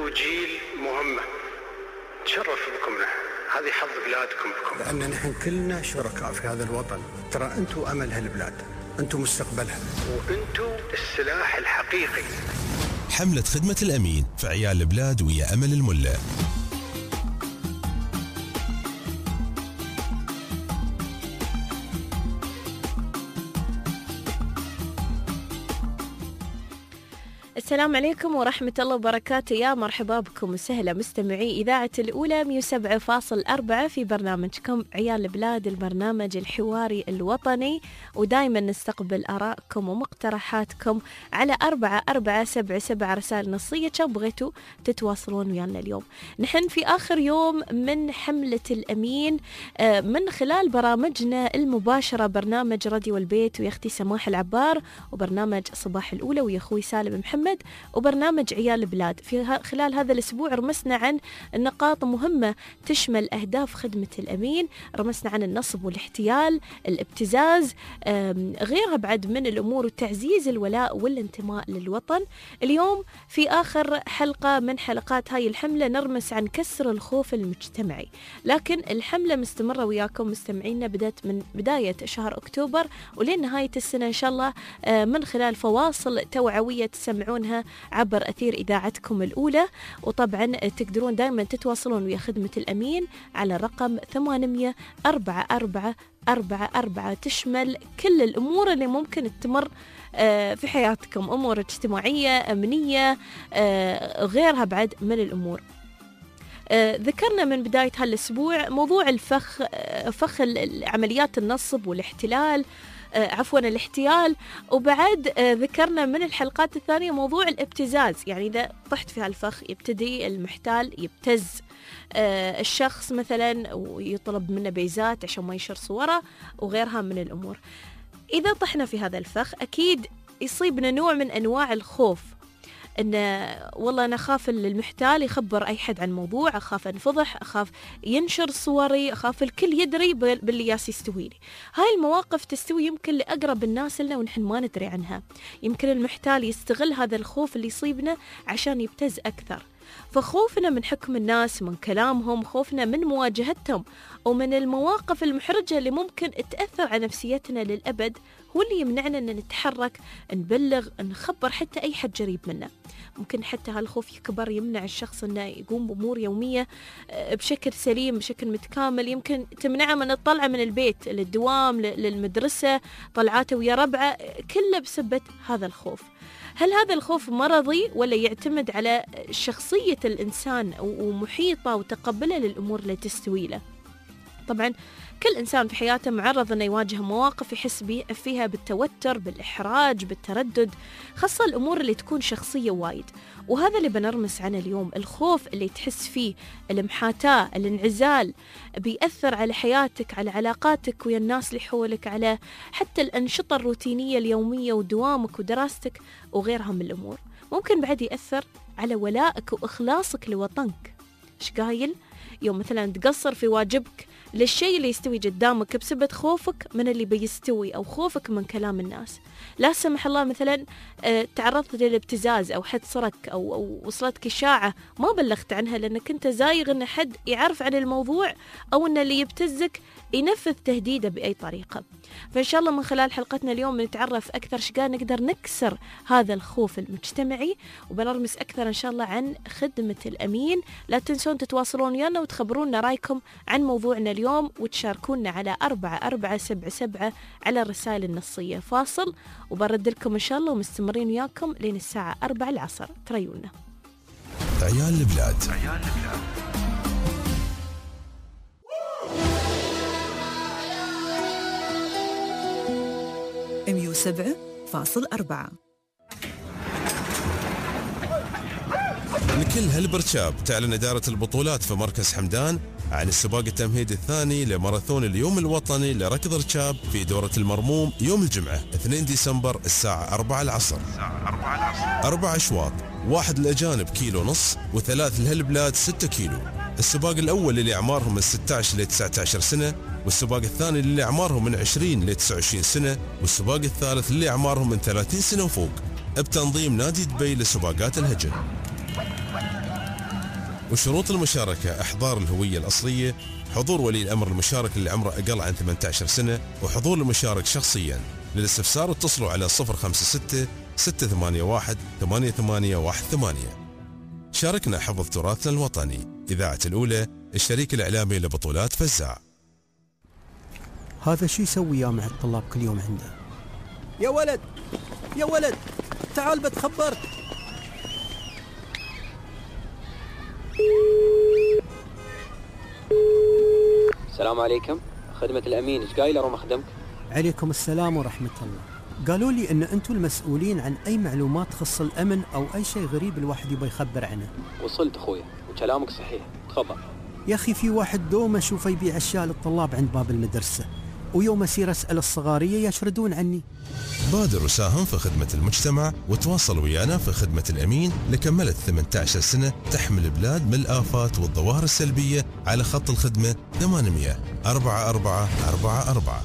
أنتم جيل مهمة، تشرف بكم نحن، هذه حظ بلادكم بكم، لأن نحن كلنا شركاء في هذا الوطن. ترى أنتم أمل هالبلاد، أنتم مستقبلها، وأنتم السلاح الحقيقي. حملة خدمة الأمين في عيال البلاد ويا أمل الملا. السلام عليكم ورحمة الله وبركاته، يا مرحبا بكم وسهلا مستمعي إذاعة الأولى 107.4 في برنامجكم عيال البلاد، البرنامج الحواري الوطني، ودايما نستقبل آرائكم ومقترحاتكم على 4477 رسائل نصية. كم بغيتوا تتواصلون ويانا اليوم؟ نحن في آخر يوم من حملة الأمين من خلال برامجنا المباشرة، برنامج راديو البيت ويا أختي سماح العبار، وبرنامج صباح الأولى ويا أخوي سالم محمد، وبرنامج عيال البلاد. في خلال هذا الأسبوع رمسنا عن نقاط مهمة تشمل أهداف خدمة الأمين، رمسنا عن النصب والاحتيال، الابتزاز، غيرها بعد من الأمور، وتعزيز الولاء والانتماء للوطن. اليوم في آخر حلقة من حلقات هاي الحملة نرمس عن كسر الخوف المجتمعي، لكن الحملة مستمرة وياكم مستمعينا، بدأت من بداية شهر أكتوبر ولين نهاية السنة إن شاء الله، من خلال فواصل توعوية تسمعونها عبر أثير إذاعتكم الأولى. وطبعا تقدرون دائما تتواصلون ويا خدمة الأمين على الرقم 844 تشمل كل الأمور اللي ممكن تمر في حياتكم، أمور اجتماعية، أمنية، غيرها بعد من الأمور. ذكرنا من بداية هالأسبوع موضوع فخ عمليات النصب والاحتلال، الاحتيال، وبعد ذكرنا من الحلقات الثانية موضوع الابتزاز، يعني إذا طحت في هالفخ يبتدي المحتال يبتز الشخص مثلا ويطلب منه بيزات عشان ما ينشر صوره وغيرها من الأمور. إذا طحنا في هذا الفخ أكيد يصيبنا نوع من أنواع الخوف، إن والله أنا أخاف المحتال يخبر أي حد عن موضوع، أخاف أنفضح، أخاف ينشر صوري، أخاف الكل يدري باللي ياس يستوي لي. هاي المواقف تستوي يمكن لأقرب الناس لنا ونحن ما ندري عنها. يمكن المحتال يستغل هذا الخوف اللي يصيبنا عشان يبتز أكثر. فخوفنا من حكم الناس، من كلامهم، خوفنا من مواجهتهم، ومن المواقف المحرجة اللي ممكن تأثر على نفسيتنا للأبد هو اللي يمنعنا أن نتحرك، نبلغ، نخبر حتى أي حد جريب منا. ممكن حتى هالخوف يكبر يمنع الشخص أنه يقوم بأمور يومية بشكل سليم، بشكل متكامل. يمكن تمنعه من الطلعة من البيت للدوام، للمدرسة، طلعاته ويا ربعه، كله بسبب هذا الخوف. هل هذا الخوف مرضي ولا يعتمد على شخصية الإنسان ومحيطه وتقبله للأمور اللي تستوي له؟ طبعا كل إنسان في حياته معرض أنه يواجه مواقف يحس فيها بالتوتر، بالإحراج، بالتردد، خاصة الأمور اللي تكون شخصية وايد. وهذا اللي بنرمس عنه اليوم، الخوف اللي تحس فيه، المحاتاة، الانعزال، بيأثر على حياتك، على علاقاتك ويا الناس اللي حولك، على حتى الأنشطة الروتينية اليومية ودوامك ودراستك وغيرها من الأمور. ممكن بعد يأثر على ولائك وإخلاصك لوطنك. إيش قايل؟ يوم مثلا تقصر في واجبك للشيء اللي يستوي قدامك بسبب خوفك من اللي بيستوي أو خوفك من كلام الناس. لا سمح الله مثلا تعرضت للابتزاز أو حد سرك أو وصلتك إشاعة ما بلغت عنها لأنك أنت زايغ أن حد يعرف عن الموضوع، أو أن اللي يبتزك ينفذ تهديده بأي طريقة. فإن شاء الله من خلال حلقتنا اليوم نتعرف أكثر شقا نقدر نكسر هذا الخوف المجتمعي، وبنرمس أكثر إن شاء الله عن خدمة الأمين. لا تنسون تتواصلون ويانا وتخبرونا رأيكم عن موضوعنا اليوم وتشاركونا على 4477 على الرسائل النصية. فاصل وبرد لكم إن شاء الله، ومستمرين وياكم لين الساعة 4 العصر. تريونا عيال البلاد. 107.4. لكل هالبرشاب تعلن إدارة البطولات في مركز حمدان عن السباق التمهيدي الثاني لماراثون اليوم الوطني لركض رشاب في دورة المرموم يوم الجمعة 2 ديسمبر الساعة 4 العصر. 4 أشواط، 1 للأجانب كيلو ونص، و3 لهالبلاد 6 كيلو. السباق الأول اللي أعمارهم من 16 ل 19 سنة، والسباق الثاني اللي أعمارهم من 20 ل 29 سنة، والسباق الثالث اللي أعمارهم من 30 سنة وفوق، بتنظيم نادي دبي لسباقات الهجن. وشروط المشاركة: إحضار الهوية الأصلية، حضور ولي الأمر المشارك اللي عمره أقل عن 18 سنة، وحضور المشارك شخصيا. للاستفسار اتصلوا على 056 681 8818. شاركنا حفظ تراثنا الوطني. إذاعة الأولى، الشريك الإعلامي لبطولات فزاع. هذا شو يسوي يا مع الطلاب كل يوم عنده؟ يا ولد يا ولد، تعال بتخبرك. السلام عليكم، خدمة الأمين، إيش قايل أروم أخدمك؟ عليكم السلام ورحمة الله. قالوا لي إن أنتم المسؤولين عن أي معلومات تخص الأمن أو أي شيء غريب الواحد يبغى يخبر عنه. وصلت أخويا وكلامك صحيح، تفضل. يا أخي في واحد دوم أشوفه يبيع أشياء للطلاب عند باب المدرسة، ويوم أسير أسأل الصغارية يشردون عني. بادر وساهم في خدمة المجتمع وتواصل ويانا في خدمة الأمين لكملت 18 سنة تحمي البلاد من الآفات والظواهر السلبية على خط الخدمة 800 4444.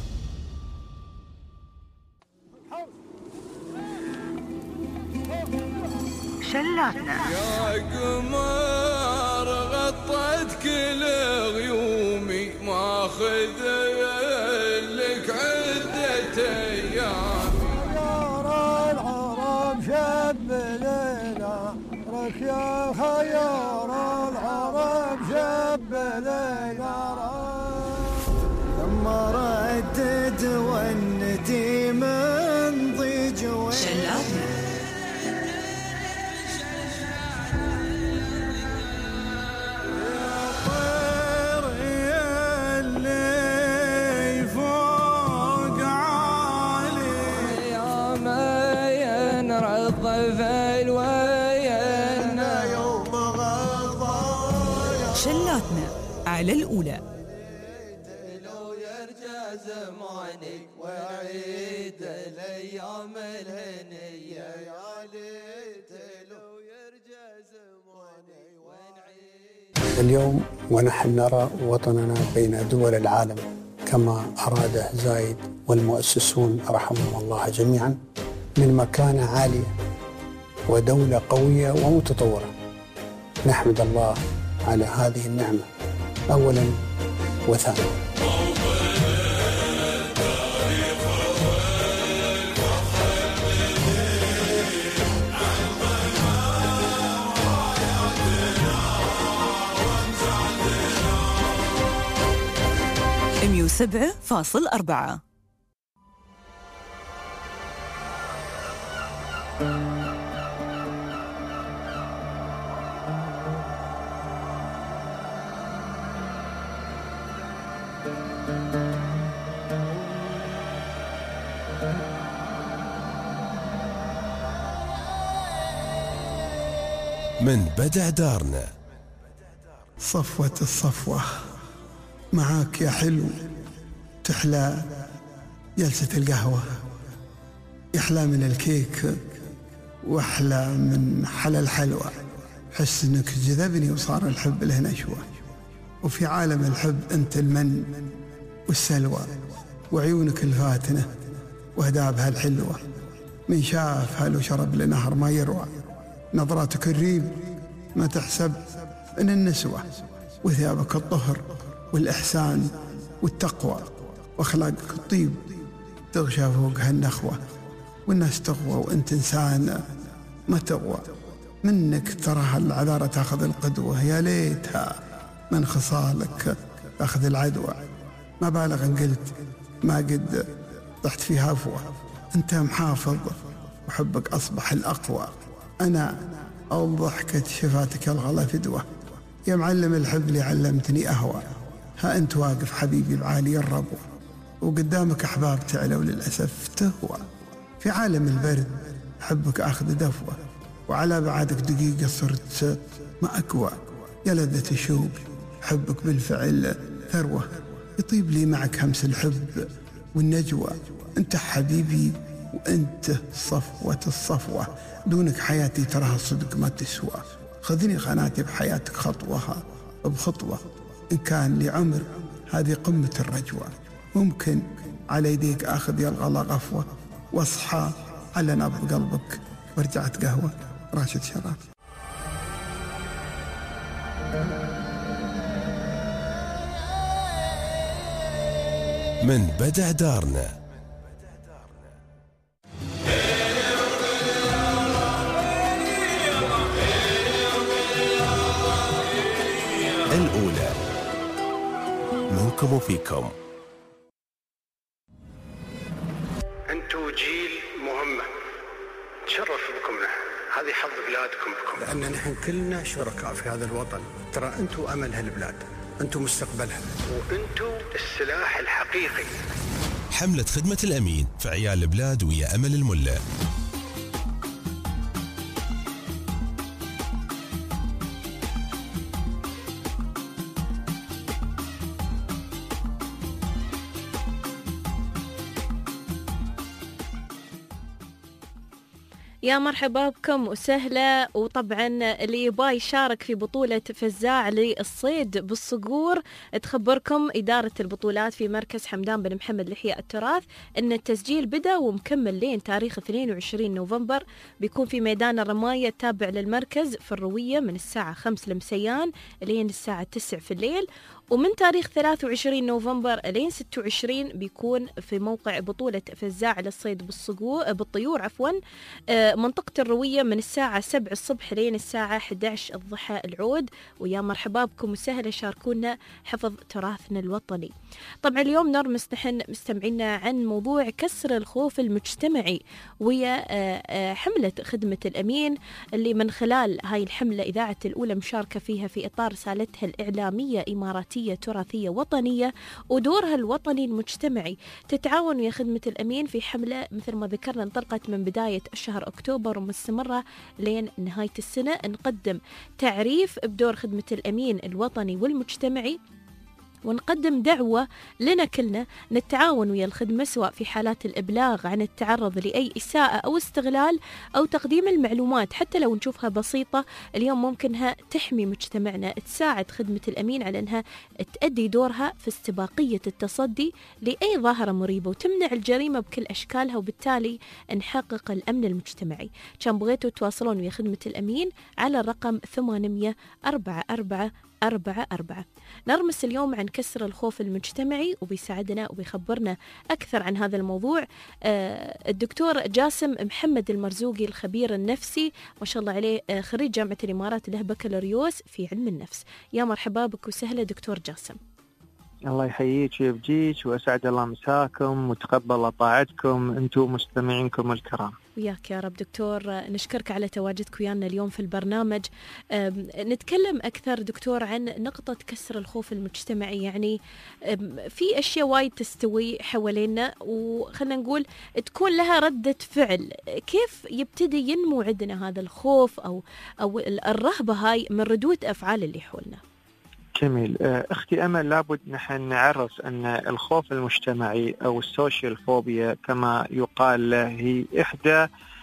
شلاتنا يا قمر غطت كل غيومي، ماخذ لك عدة ايام. خيار العرب شب ليلى رك، يا خيار العرب شب ليلى لما ردد ونتي من ضيج شلاتنا. شلاتنا على الأولى. لو يرجع زمانك وعيد الأيام الهنية، يا ليت لو يرجع زماني ونعيد. اليوم ونحن نرى وطننا بين دول العالم كما أراده زايد والمؤسسون رحمهم الله جميعا من مكانة عالية ودولة قوية ومتطورة. نحمد الله على هذه النعمة أولا وثانيا. مية 7.4. من بدع دارنا. صفوة الصفوة معاك يا حلو، تحلى جلسة القهوة، يحلى من الكيك وأحلى من حلا الحلوى. حس إنك جذبني وصار الحب له نشوة، وفي عالم الحب أنت المن والسلوى، وعيونك الفاتنة وهدابها الحلوة. من شافها لو شرب لنهر ما يروى، نظراتك الريب ما تحسب من النسوة، وثيابك الطهر والإحسان والتقوى، وأخلاقك الطيب تغشى فوقها النخوة. والناس تغوى وأنت إنسان ما تغوى، منك تراها العذارة تاخذ القدوة. يا ليتها من خصالك تاخذ العدوى. ما بالغ إن قلت ما قد طحت فيها هفوة. أنت محافظ وحبك أصبح الأقوى. أنا أو ضحكة شفاتك الغلا فدوة. يا معلم الحب اللي علمتني أهوى. ها أنت واقف حبيبي بعالي الربوة، وقدامك أحباب تعلى وللأسف تهوى. في عالم البرد حبك أخذ دفوة، وعلى بعدك دقيقة صرت ما أكوى. يا لذة الشوق حبك بالفعل ثروة، يطيب لي معك همس الحب والنجوى. أنت حبيبي وأنت صفوة الصفوة، دونك حياتي تراها صدق ما تسوى. خذني قناتي بحياتك خطوها بخطوة، إن كان لي عمر هذه قمة الرجوة. ممكن على يديك آخذ يا الغلا غفوة، واصحى على نبض قلبك ورجعت قهوة راشد شراب. من بدع دارنا. الأولى منكم وفيكم. أنتوا جيل مهمة تشرف بكم نحن، هذه حظ بلادكم بكم، لأن نحن كلنا شركاء في هذا الوطن. ترى أنتوا أمل هالبلاد، أنتوا مستقبلها، وأنتوا السلاح الحقيقي. حملة خدمة الأمين في عيال البلاد ويا أمل الملا. يا مرحبا بكم وسهلا. وطبعا اللي يبغى يشارك في بطولة فزاع للصيد بالصقور، تخبركم إدارة البطولات في مركز حمدان بن محمد لحياء التراث أن التسجيل بدأ ومكمل لين تاريخ 22 نوفمبر. بيكون في ميدان الرماية التابع للمركز في الروية من الساعة 5 لمسيان لين الساعة 9 في الليل. ومن تاريخ 23 نوفمبر لين 26 بيكون في موقع بطولة فزاع للصيد بالطيور منطقة الروية من الساعة 7 الصبح لين الساعة 11 الضحى العود. ويا مرحبا بكم وسهلا، شاركونا حفظ تراثنا الوطني. طبعا اليوم نرمس نحن مستمعينا عن موضوع كسر الخوف المجتمعي ويا حملة خدمة الأمين، اللي من خلال هاي الحملة إذاعة الأولى مشاركة فيها في إطار رسالتها الإعلامية إماراتية تراثية وطنية ودورها الوطني المجتمعي. تتعاون ويا خدمة الأمين في حملة مثل ما ذكرنا انطلقت من بداية شهر أكتوبر ومستمرة لين نهاية السنة. نقدم تعريف بدور خدمة الأمين الوطني والمجتمعي، ونقدم دعوة لنا كلنا نتعاون ويا الخدمة سواء في حالات الإبلاغ عن التعرض لأي إساءة أو استغلال أو تقديم المعلومات حتى لو نشوفها بسيطة. اليوم ممكنها تحمي مجتمعنا، تساعد خدمة الأمين على أنها تأدي دورها في استباقية التصدي لأي ظاهرة مريبة وتمنع الجريمة بكل أشكالها، وبالتالي نحقق الأمن المجتمعي. كان بغيتوا تواصلون ويا خدمة الأمين على الرقم 800-4444. نرمس اليوم عن كسر الخوف المجتمعي، وبيساعدنا وبيخبرنا أكثر عن هذا الموضوع الدكتور جاسم محمد المرزوقي، الخبير النفسي ما شاء الله عليه، خريج جامعة الإمارات، له بكالوريوس في علم النفس. يا مرحبا بك وسهلا دكتور جاسم. الله يحييك ويبجيك وأسعد الله مساكم وتقبل طاعتكم أنتم مستمعينكم الكرام. وياك يا رب دكتور، نشكرك على تواجدك ويانا اليوم في البرنامج. نتكلم أكثر دكتور عن نقطة كسر الخوف المجتمعي. يعني في أشياء وايد تستوي حوالينا وخلنا نقول تكون لها ردة فعل. كيف يبتدي ينمو عندنا هذا الخوف أو الرهبة هاي من ردود أفعال اللي حولنا؟ جميل. أختي أمل، لابد نحن نعرف أن الخوف المجتمعي أو السوشيال فوبيا كما يقال له هي إحدى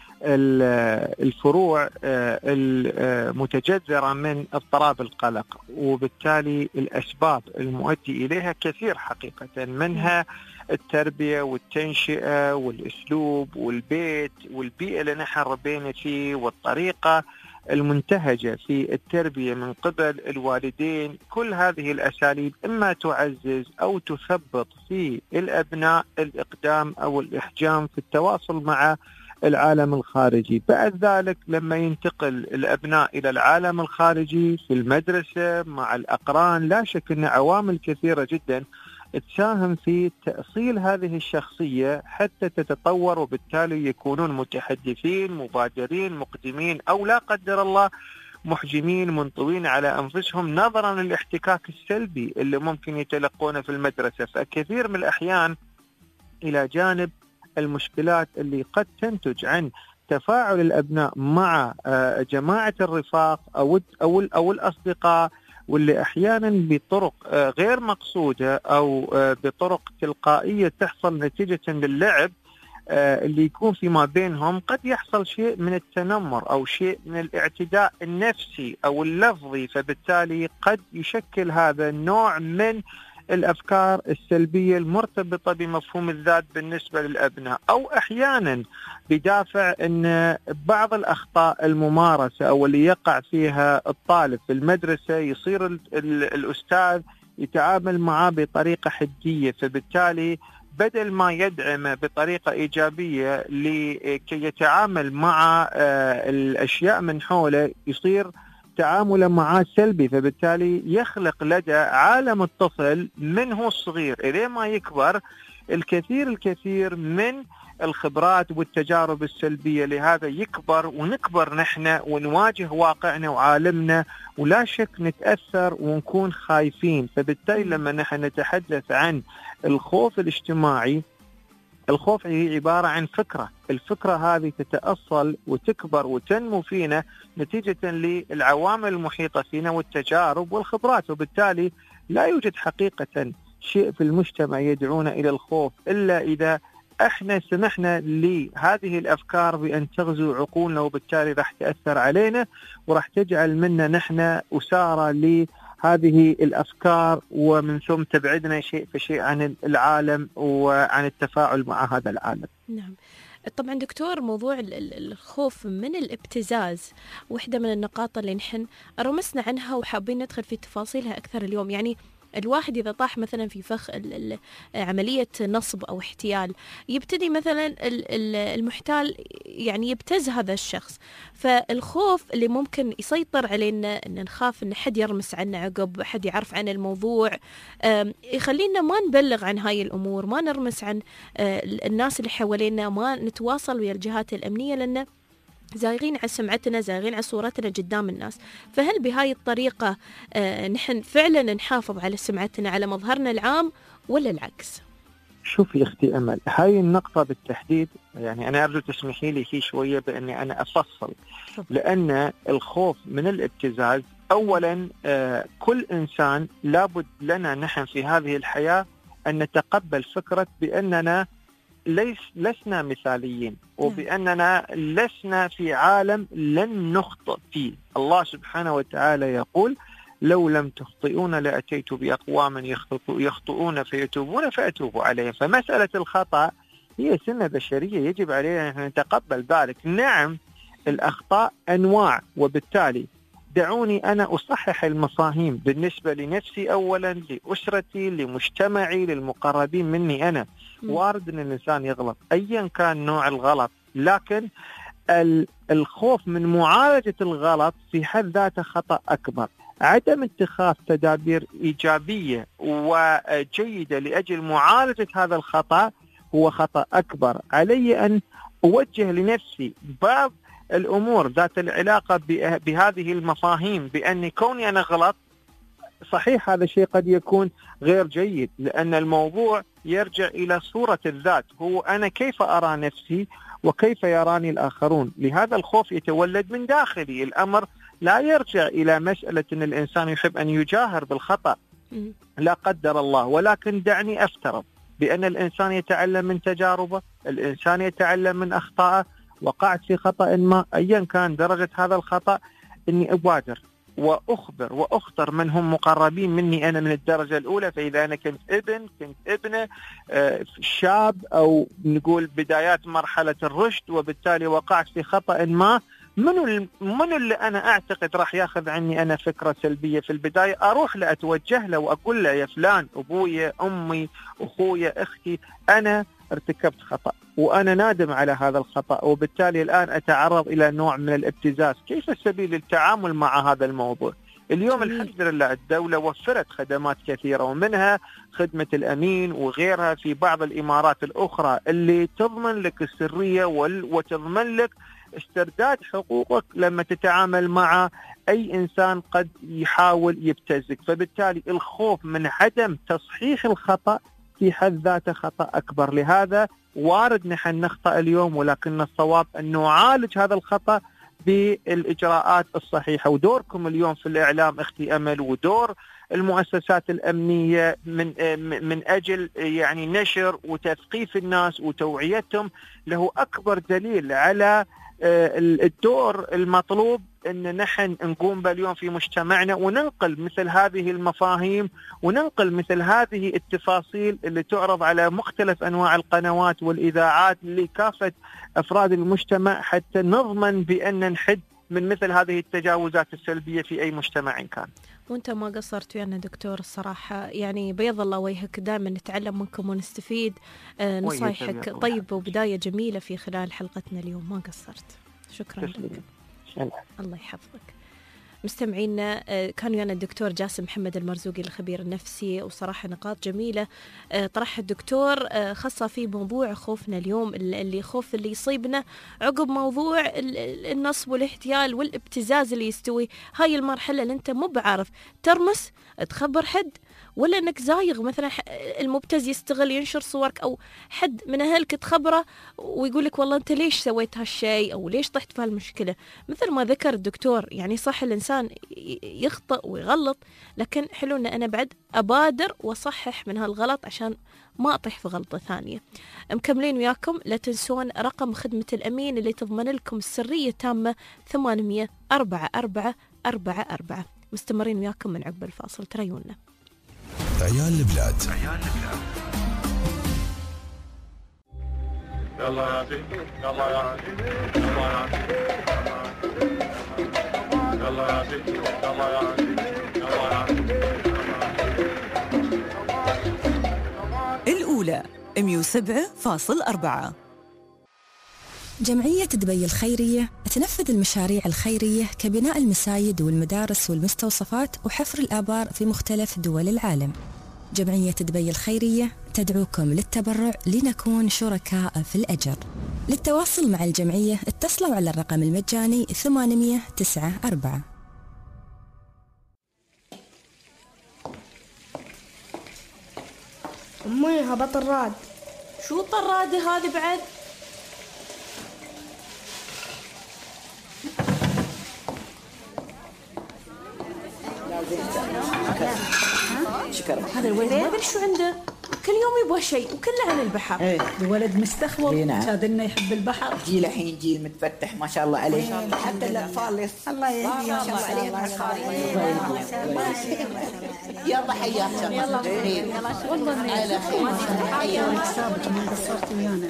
الفروع المتجذرة من اضطراب القلق، وبالتالي الأسباب المؤدي إليها كثير حقيقة، منها التربية والتنشئة والأسلوب والبيت والبيئة اللي نحن ربينا فيه والطريقة المنتهجة في التربية من قبل الوالدين. كل هذه الأساليب إما تعزز أو تثبط في الأبناء الإقدام أو الإحجام في التواصل مع العالم الخارجي. بعد ذلك لما ينتقل الأبناء إلى العالم الخارجي في المدرسة مع الأقران، لا شك أن عوامل كثيرة جدا تساهم في تأصيل هذه الشخصية حتى تتطور، وبالتالي يكونون متحدثين مبادرين مقدمين، أو لا قدر الله محجمين منطوين على أنفسهم نظرا للاحتكاك السلبي اللي ممكن يتلقونه في المدرسة. فكثير من الأحيان إلى جانب المشكلات اللي قد تنتج عن تفاعل الأبناء مع جماعة الرفاق أو الأصدقاء، واللي أحيانا بطرق غير مقصودة أو بطرق تلقائية تحصل نتيجة للعب اللي يكون فيما بينهم، قد يحصل شيء من التنمر أو شيء من الاعتداء النفسي أو اللفظي. فبالتالي قد يشكل هذا نوع من الأفكار السلبية المرتبطة بمفهوم الذات بالنسبة للأبناء، أو أحيانا بدافع أن بعض الأخطاء الممارسة أو اللي يقع فيها الطالب في المدرسة يصير الأستاذ يتعامل معه بطريقة حدية، فبالتالي بدل ما يدعمه بطريقة إيجابية لكي يتعامل مع الأشياء من حوله يصير تعامله معه سلبي، فبالتالي يخلق لدى عالم الطفل منه الصغير إلى ما يكبر الكثير من الخبرات والتجارب السلبية. لهذا يكبر ونكبر نحن ونواجه واقعنا وعالمنا ولا شك نتأثر ونكون خايفين. فبالتالي لما نحن نتحدث عن الخوف الاجتماعي، الخوف هي عبارة عن فكرة، الفكرة هذه تتأصل وتكبر وتنمو فينا نتيجة للعوامل المحيطة فينا والتجارب والخبرات، وبالتالي لا يوجد حقيقة شيء في المجتمع يدعونا إلى الخوف إلا إذا احنا سمحنا لهذه الأفكار بأن تغزو عقولنا، وبالتالي راح تأثر علينا وراح تجعل منا نحن أسارة لهذه الأفكار، ومن ثم تبعدنا شيء فشيء عن العالم وعن التفاعل مع هذا العالم. نعم. طبعا دكتور، موضوع الخوف من الابتزاز واحدة من النقاط اللي نحن رمسنا عنها وحابين ندخل في تفاصيلها أكثر اليوم. يعني الواحد إذا طاح مثلا في فخ عملية نصب أو احتيال، يبتدي مثلا المحتال يعني يبتز هذا الشخص، فالخوف اللي ممكن يسيطر علينا أن نخاف أن حد يرمس عنا عقب، حد يعرف عن الموضوع، يخلينا ما نبلغ عن هاي الأمور، ما نرمس عن الناس اللي حوالينا، ما نتواصل ويا الجهات الأمنية، لأن زايغين على سمعتنا، زايغين على صورتنا قدام الناس. فهل بهاي الطريقة نحن فعلا نحافظ على سمعتنا، على مظهرنا العام، ولا العكس؟ شوفي أختي أمل، هاي النقطة بالتحديد يعني أنا أرجو تسمحي لي هي شوية بأني أنا أفصل، لأن الخوف من الابتزاز أولا كل إنسان لابد لنا نحن في هذه الحياة أن نتقبل فكرة بأننا لسنا مثاليين، وبأننا لسنا في عالم لن نخطئ فيه. الله سبحانه وتعالى يقول لو لم تخطئون لأتيت بأقوام يخطئون فيتوبون فأتوب عليهم. فمسألة الخطأ هي سنة بشرية يجب علينا أن نتقبل ذلك. نعم الأخطاء أنواع، وبالتالي دعوني أنا أصحح المفاهيم بالنسبة لنفسي أولا، لأسرتي، لمجتمعي، للمقربين مني أنا. وارد أن الإنسان يغلط أيا كان نوع الغلط، لكن الخوف من معالجة الغلط في حد ذاته خطأ أكبر. عدم اتخاذ تدابير إيجابية وجيدة لأجل معالجة هذا الخطأ هو خطأ أكبر. علي أن أوجه لنفسي بعض الأمور ذات العلاقة بهذه المفاهيم، بأن كوني أنا غلط صحيح هذا الشيء قد يكون غير جيد، لأن الموضوع يرجع إلى صورة الذات، هو أنا كيف أرى نفسي وكيف يراني الآخرون. لهذا الخوف يتولد من داخلي، الأمر لا يرجع إلى مسألة أن الإنسان يحب أن يجاهر بالخطأ لا قدر الله، ولكن دعني أفترض بأن الإنسان يتعلم من تجاربه، الإنسان يتعلم من أخطائه. وقعت في خطأ ما أيا كان درجة هذا الخطأ، أني أبادر وأخبر وأخطر من هم مقربين مني أنا من الدرجة الأولى. فإذا أنا كنت ابنة شاب أو نقول بدايات مرحلة الرشد، وبالتالي وقعت في خطأ ما، منو اللي أنا أعتقد راح ياخذ عني أنا فكرة سلبية في البداية، أروح له أتوجه له وأقول له يا فلان، أبويا، أمي، أخويا، أختي، أنا ارتكبت خطأ وأنا نادم على هذا الخطأ، وبالتالي الآن أتعرض إلى نوع من الابتزاز. كيف السبيل للتعامل مع هذا الموضوع؟ اليوم الحمد لله الدولة وفرت خدمات كثيرة، ومنها خدمة الأمين وغيرها في بعض الإمارات الأخرى اللي تضمن لك السرية وتضمن لك استرداد حقوقك لما تتعامل مع أي إنسان قد يحاول يبتزك. فبالتالي الخوف من عدم تصحيح الخطأ في حد ذاته خطأ أكبر. لهذا وارد نحن نخطأ اليوم، ولكن الصواب أن نعالج هذا الخطأ بالإجراءات الصحيحة. ودوركم اليوم في الإعلام أختي أمل، ودور المؤسسات الأمنية من أجل يعني نشر وتثقيف الناس وتوعيتهم له أكبر دليل على الدور المطلوب أن نحن نقوم باليوم في مجتمعنا وننقل مثل هذه المفاهيم وننقل مثل هذه التفاصيل اللي تعرض على مختلف أنواع القنوات والإذاعات لكافة أفراد المجتمع، حتى نضمن بأن نحد من مثل هذه التجاوزات السلبية في أي مجتمع كان. وانت ما قصرت ويانا دكتور الصراحة، يعني بيض الله وجهك، دائما نتعلم منكم ونستفيد. نصايحك طيبة وبداية جميلة في خلال حلقتنا اليوم، ما قصرت. شكرا لك. الله يحفظك. مستمعينا كان ويانا الدكتور جاسم محمد المرزوقي الخبير النفسي، وصراحة نقاط جميلة طرحها الدكتور خاصة في موضوع خوفنا اليوم، اللي خوف اللي يصيبنا عقب موضوع النصب والاحتيال والابتزاز اللي يستوي. هاي المرحلة اللي انت مو بعارف ترمس تخبر حد، ولا انك زايغ مثلا المبتز يستغل ينشر صورك، او حد من اهلك تخبره ويقولك والله انت ليش سويت هالشيء او ليش طحت في هالمشكله. مثل ما ذكر الدكتور، يعني صح الانسان يخطئ ويغلط، لكن حلو ان انا بعد ابادر واصحح من هالغلط عشان ما اطيح في غلطه ثانيه. مكملين وياكم، لا تنسون رقم خدمه الامين اللي تضمن لكم السريه تامه 800 4444. مستمرين وياكم من عقب الفاصل، تريونا. عيال البلاد. يلا يا سيدي، يلا يا سيدي، يلا يا سيدي، يلا يا سيدي، يلا يا سيدي، يلا يا سيدي. الأولى 107.4. جمعية دبي الخيرية تنفذ المشاريع الخيرية كبناء المساجد والمدارس والمستوصفات وحفر الآبار في مختلف دول العالم. جمعية دبي الخيرية تدعوكم للتبرع لنكون شركاء في الأجر. للتواصل مع الجمعية اتصلوا على الرقم المجاني 894. أمي هبط الراد. شو الطرادة هذه بعد؟ شكرا. هذا الولد ما ادري شو عنده، كل يوم يبغى شيء وكله عن البحر. ايه الولد مستخبر، شادلنا يحب البحر. جيل الحين جيل متفتح ما شاء الله عليه، حتى الاطفال الله يهديهم ما شاء الله عليهم. يلا حياك يلا والله على خير. حياك سابق ما قصرت ويانا.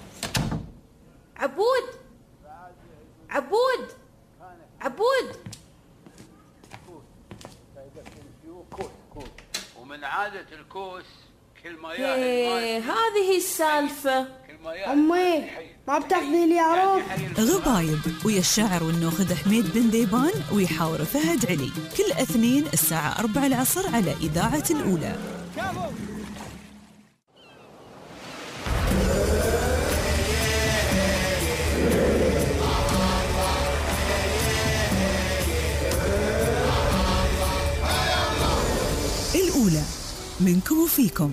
عبود عبود عبود، ومن عادة الكوس كل ما هذه السالفة. أمي ما بتاخذي لي عروض. غبايب ويا الشاعر والنوخذ حميد بن ذيبان ويحاور فهد علي، كل اثنين الساعة 4 العصر على إذاعة الأولى. الأولى منكم وفيكم.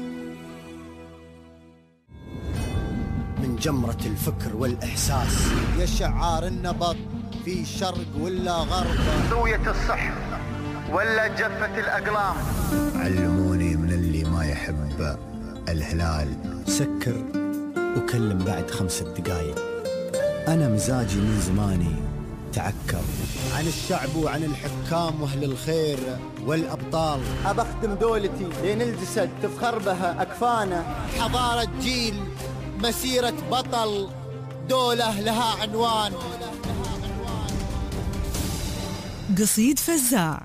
من جمرة الفكر والإحساس يا شعار النبض في شرق ولا غرب، سوية الصح ولا جفة الأقلام. علموني من اللي ما يحب الهلال سكر وكلم بعد 5 دقايق. أنا مزاجي من زماني تعكر عن الشعب وعن الحكام واهل الخير والأبطال. أبخدم دولتي لين الجسد تفخر بها أكفانه. حضارة جيل، مسيرة بطل، دولة لها عنوان. قصيد فزاع.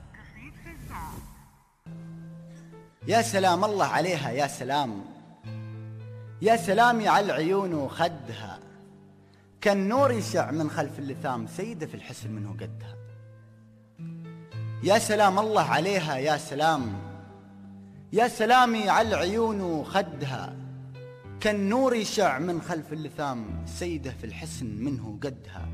يا سلام الله عليها، يا سلام يا سلامي على العيون وخدها، كالنور يشع من خلف اللثام، سيدة في الحسن منه قدها. يا سلام الله عليها، يا سلام يا سلامي على العيون وخدها، كالنور يشع من خلف اللثام، سيدة في الحسن منه قدها.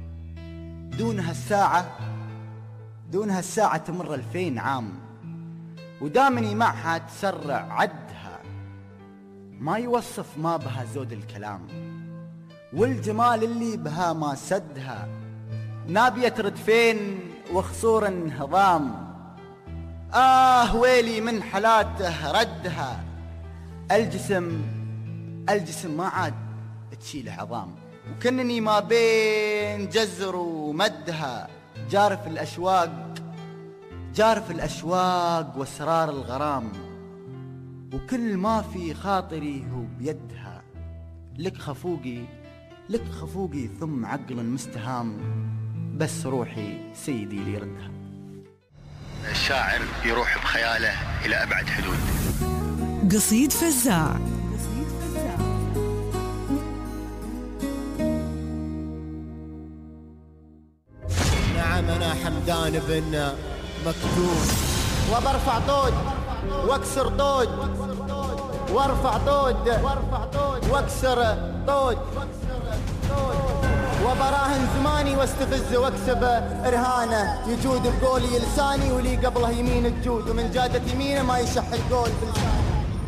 دونها الساعة تمر 2000 عام، ودامني معها تسرع عدها، ما يوصف ما بها زود الكلام، والجمال اللي بها ما سدها، نابية ردفين وخصور انهضام، ويلي من حلاته ردها. الجسم ما عاد تشيله عظام، وكنني ما بين جزر ومدها، جارف الأشواق وأسرار الغرام، وكل ما في خاطري هو بيدها. لك خفوقي ثم عقل مستهام، بس روحي سيدي اللي يردها. الشاعر يروح بخياله إلى أبعد حدود. قصيد فزاع. نعم أنا حمدان بن مكتوم، وبرفع طود واكسر طود، وارفع طود واكسر طود، وبراهن زماني واستفز واكسب رهانه، يجود بقولي لساني ولي قبله يمين الجود، ومن جادت يمينه ما يشح القول بلسانه.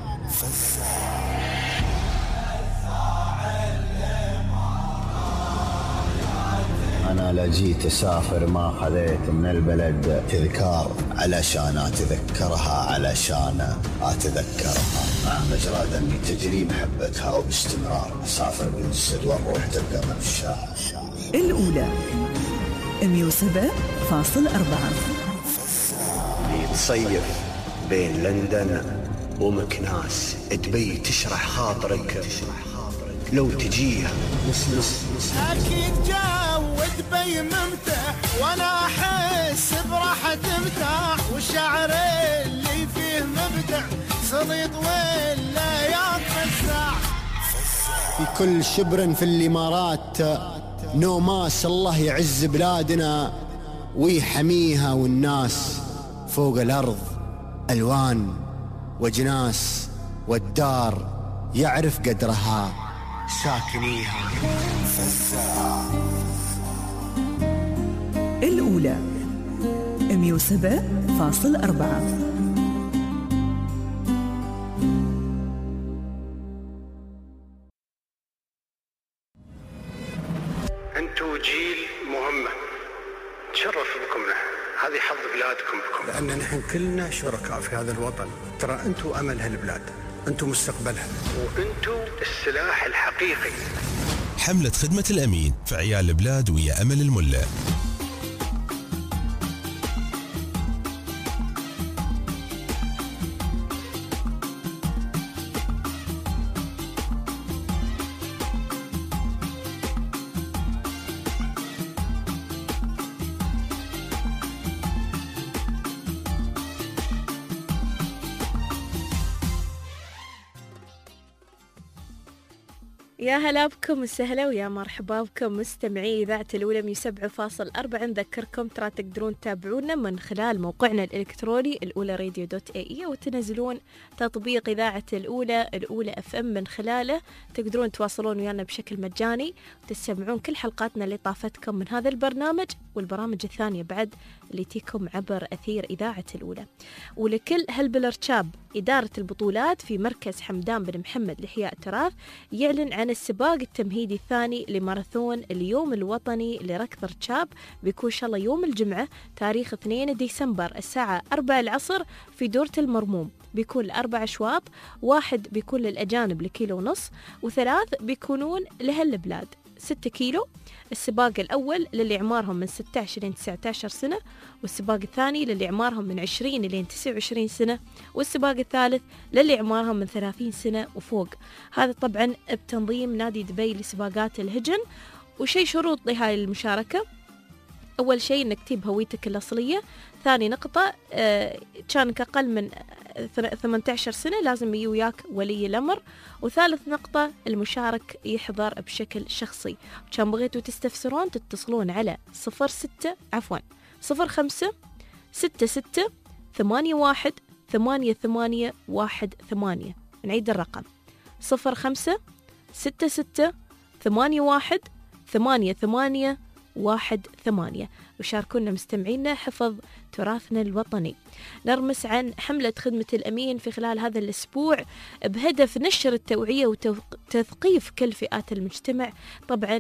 أنا لجيت أسافر ما خذيت من البلد تذكار، علشان أتذكرها علشان أتذكرها، مع مجرى دمي تجري محبتها وباستمرار أسافر بالسر والروح تبقى مفشاها. الأولى 107.4. تصيف بين لندن ومكناس، دبي تشرح خاطرك لو تجيها. أكيد جو دبي ممتع، وأنا أحس براحة مرتاح، والشعر اللي فيه مبدع، صليط ولا يتفزع. في كل شبر في الإمارات نوماس، الله يعز بلادنا ويحميها، والناس فوق الأرض ألوان وجناس، والدار يعرف قدرها ساكنيها. الأولى 107.4. أنتوا جيل مهمة، تشرف بكم نحن، هذه حظ بلادكم بكم، لأن نحن كلنا شركاء في هذا الوطن. ترى أنتوا أمل هالبلاد، أنتوا مستقبلها، وأنتوا السلاح الحقيقي. حملة خدمة الأمين في عيال البلاد ويا أمل الملا. يا هلا بكم السهلة ويا مرحبا بكم مستمعي إذاعة الأولى 107.4. نذكركم ترى تقدرون تتابعونا من خلال موقعنا الإلكتروني الأولى-radio.ae، وتنزلون تطبيق إذاعة الأولى FM، من خلاله تقدرون تواصلون ويانا بشكل مجاني وتستمعون كل حلقاتنا اللي طافتكم من هذا البرنامج والبرامج الثانية بعد اللي تيكم عبر أثير إذاعة الأولى. ولكل هالبلرشاب إدارة البطولات في مركز حمدان بن محمد لإحياء التراث يعلن عن السباق التمهيدي الثاني لماراثون اليوم الوطني لركض الرشاب، بيكون إن شاء الله يوم الجمعة تاريخ 2 ديسمبر الساعة 4 العصر في دورة المرموم. بيكون 4 أشواط، 1 بيكون للأجانب لكيلو ونص، و3 بيكونون لهالبلاد 6 كيلو. السباق الأول للي عمارهم من 16 إلى 19 سنة، والسباق الثاني للي عمارهم من 20 إلى 29 سنة، والسباق الثالث للي عمارهم من 30 سنة وفوق. هذا طبعا بتنظيم نادي دبي لسباقات الهجن. وشي شروط لهاي المشاركة: أول شيء إنك تجيب هويتك الأصلية، ثاني نقطة كانك أقل من 18 سنة لازم يجي وياك ولي الأمر، وثالث نقطة المشارك يحضر بشكل شخصي. كان بغيتوا تستفسرون تتصلون على 0566888818. نعيد الرقم 0566888818. 18. وشاركونا مستمعينا حفظ تراثنا الوطني. نرمس عن حملة خدمة الأمين في خلال هذا الأسبوع بهدف نشر التوعية وتثقيف كل فئات المجتمع. طبعا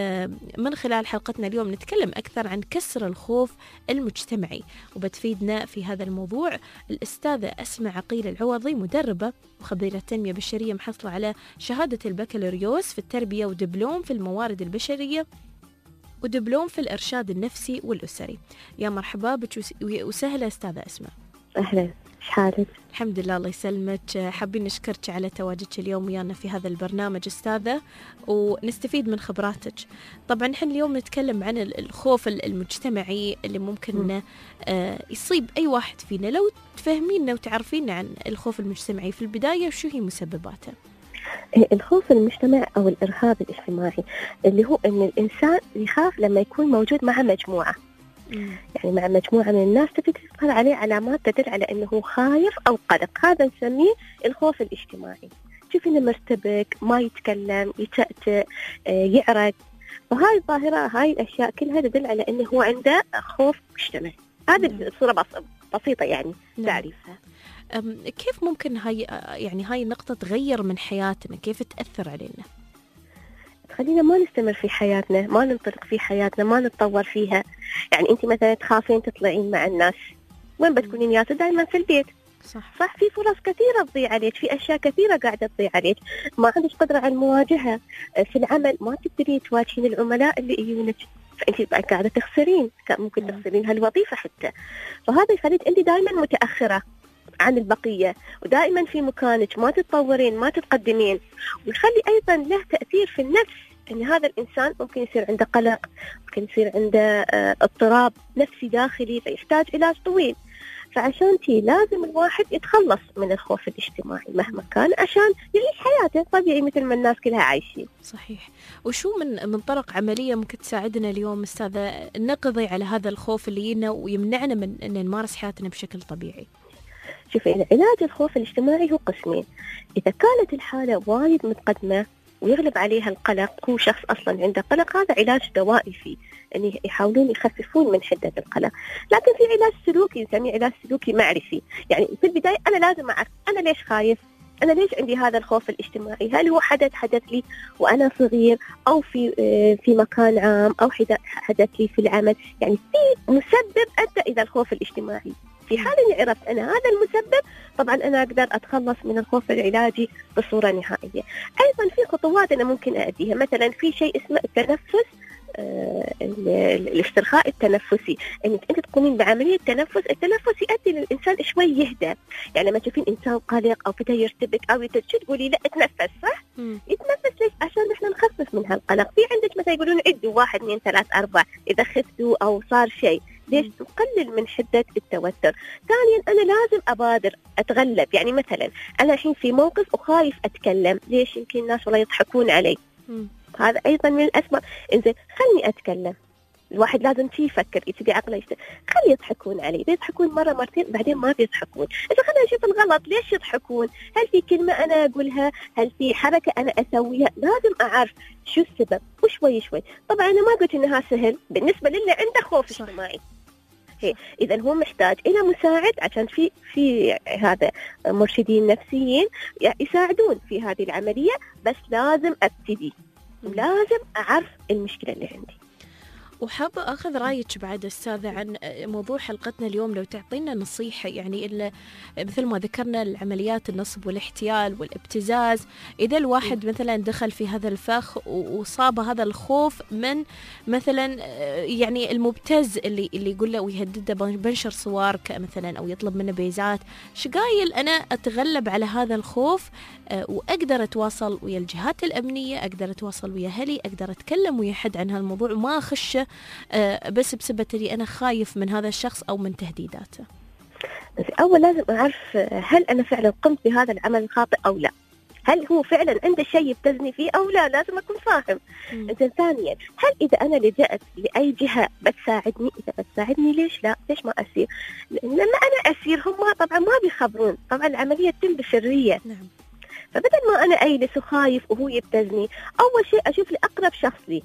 من خلال حلقتنا اليوم نتكلم أكثر عن كسر الخوف المجتمعي، وبتفيدنا في هذا الموضوع الأستاذة أسماء عقيل العوضي، مدربة وخبيرة تنمية بشرية محصلة على شهادة البكالوريوس في التربية ودبلوم في الموارد البشرية ودبلوم في الإرشاد النفسي والأسري. يا مرحبا بك وسهلا أستاذة أسماء. أهلا، إيش حالك؟ الحمد لله الله يسلمك. حابين نشكرك على تواجدك اليوم ويانا في هذا البرنامج أستاذة، ونستفيد من خبراتك. طبعا نحن اليوم نتكلم عن الخوف المجتمعي اللي ممكن يصيب أي واحد فينا. لو تفهمينا وتعرفينا عن الخوف المجتمعي في البداية وشو هي مسبباته؟ الخوف المجتمعي أو الإرهاب الاجتماعي اللي هو أن الإنسان يخاف لما يكون موجود مع مجموعة، يعني مع مجموعة من الناس تظهر عليه علامات تدل على أنه خايف أو قلق. هذا نسميه الخوف الاجتماعي. تشوف إنه مرتبك، ما يتكلم، يتأتأ، يعرق. فهاي الظاهرة، هاي الأشياء كلها تدل على أنه هو عنده خوف مجتمعي. هذه الصورة بسيطة يعني تعريفها. كيف ممكن هاي النقطة تغير من حياتنا؟ كيف تأثر علينا؟ خلينا ما نستمر في حياتنا، ما ننطلق في حياتنا، ما نتطور فيها. يعني أنت مثلا تخافين تطلعين مع الناس، وين بتكونين ياسر؟ دائما في البيت. صح، في فرص كثيرة تضيع عليك، في أشياء كثيرة قاعدة تضيع عليك، ما عندك قدرة على المواجهة. في العمل ما تقدرين تواجهين العملاء اللي يجونك، فأنت قاعدة تخسرين، ممكن تخسرين هالوظيفة حتى. فهذا يخليك أنت دائما متأخرة عن البقية، ودائما في مكانك، ما تتطورين، ما تتقدمين. ويخلي أيضا له تأثير في النفس، أن هذا الإنسان ممكن يصير عنده قلق، ممكن يصير عنده اضطراب نفسي داخلي، فيحتاج علاج طويل. فعشان لازم الواحد يتخلص من الخوف الاجتماعي مهما كان، عشان يعيش حياته طبيعي مثل ما الناس كلها عايشين. صحيح. وشو من طرق عملية ممكن تساعدنا اليوم أستاذة نقضي على هذا الخوف اللي ينا ويمنعنا من أن نمارس حياتنا بشكل طبيعي؟ شوفي، علاج الخوف الاجتماعي هو قسمين. إذا كانت الحالة وايد متقدمة ويغلب عليها القلق، هو شخص أصلا عنده قلق، هذا علاج دوائي فيه، يعني يحاولون يخففون من حدة القلق. لكن في علاج سلوكي نسميه علاج سلوكي معرفي. يعني في البداية أنا لازم أعرف أنا ليش خايف، أنا ليش عندي هذا الخوف الاجتماعي. هل هو حدث لي وأنا صغير، أو في مكان عام، أو حدث لي في العمل؟ يعني في مسبب أدى إلى الخوف الاجتماعي. في حال إني عرفت أنا هذا المسبب، طبعا أنا أقدر أتخلص من الخوف العلاجي بصورة نهائية. أيضا في خطوات أنا ممكن أديها، مثلا في شيء اسمه التنفس، الاسترخاء التنفسي، انك انت تقومين بعمليه التنفس يؤدي للانسان شوي يهدى. يعني لما تشوفين انسان قلق او بدا يرتبك او شو تقولي له اتنفس، صح؟ يتنفس ليش؟ عشان احنا نخفف من هالقلق. في عندك مثلا يقولون عدوا 1 2 3 4 اذا خفتوا او صار شيء، ليش؟ تقلل من حده التوتر. ثانيا انا لازم ابادر اتغلب. يعني مثلا انا الحين في موقف وخايف اتكلم، ليش؟ يمكن الناس والله يضحكون علي. هذا أيضا من الأسباب. إنزين خلني أتكلم. الواحد لازم يفكر، يتبع عقله، خلي يضحكون علي. إذا يضحكون مرة مرتين بعدين ما بيضحكون. إذا خلينا نشوف الغلط، ليش يضحكون؟ هل في كلمة أنا أقولها؟ هل في حركة أنا أسويها؟ لازم أعرف شو السبب، وشوي شوي. طبعا أنا ما قلت إنها سهل بالنسبة للي عنده خوف اجتماعي. إذا هو محتاج إلى مساعد، عشان في هذا مرشدين نفسيين يساعدون في هذه العملية. بس لازم أبتدي، ولازم أعرف المشكلة اللي عندي. وحابة أخذ رأيك بعد أستاذة عن موضوع حلقتنا اليوم. لو تعطينا نصيحة، يعني مثل ما ذكرنا العمليات النصب والاحتيال والابتزاز، إذا الواحد مثلا دخل في هذا الفخ وصاب هذا الخوف من مثلا يعني المبتز اللي يقول له ويهدده بنشر صور مثلا أو يطلب منه بيزات، شقايل أنا أتغلب على هذا الخوف وأقدر أتواصل ويا الجهات الأمنية، أقدر أتواصل ويا أهلي، أقدر أتكلم ويا حد عن هالموضوع وما أخشه بس بسبب لي أنا خايف من هذا الشخص أو من تهديداته؟ أول لازم أعرف هل أنا فعلا قمت بهذا العمل الخاطئ أو لا. هل هو فعلا عنده شيء يبتزني فيه أو لا؟ لازم أكون فاهم. ثانيا، هل إذا أنا لجأت لأي جهة بتساعدني؟ إذا بتساعدني ليش لا؟ ليش ما أسير؟ لما أنا أسير هم طبعا ما بيخبرون، طبعا العملية تتم بسرية. نعم. فبدل ما أنا أجلس وخايف وهو يبتزني، أول شيء أشوف لي أقرب شخص لي،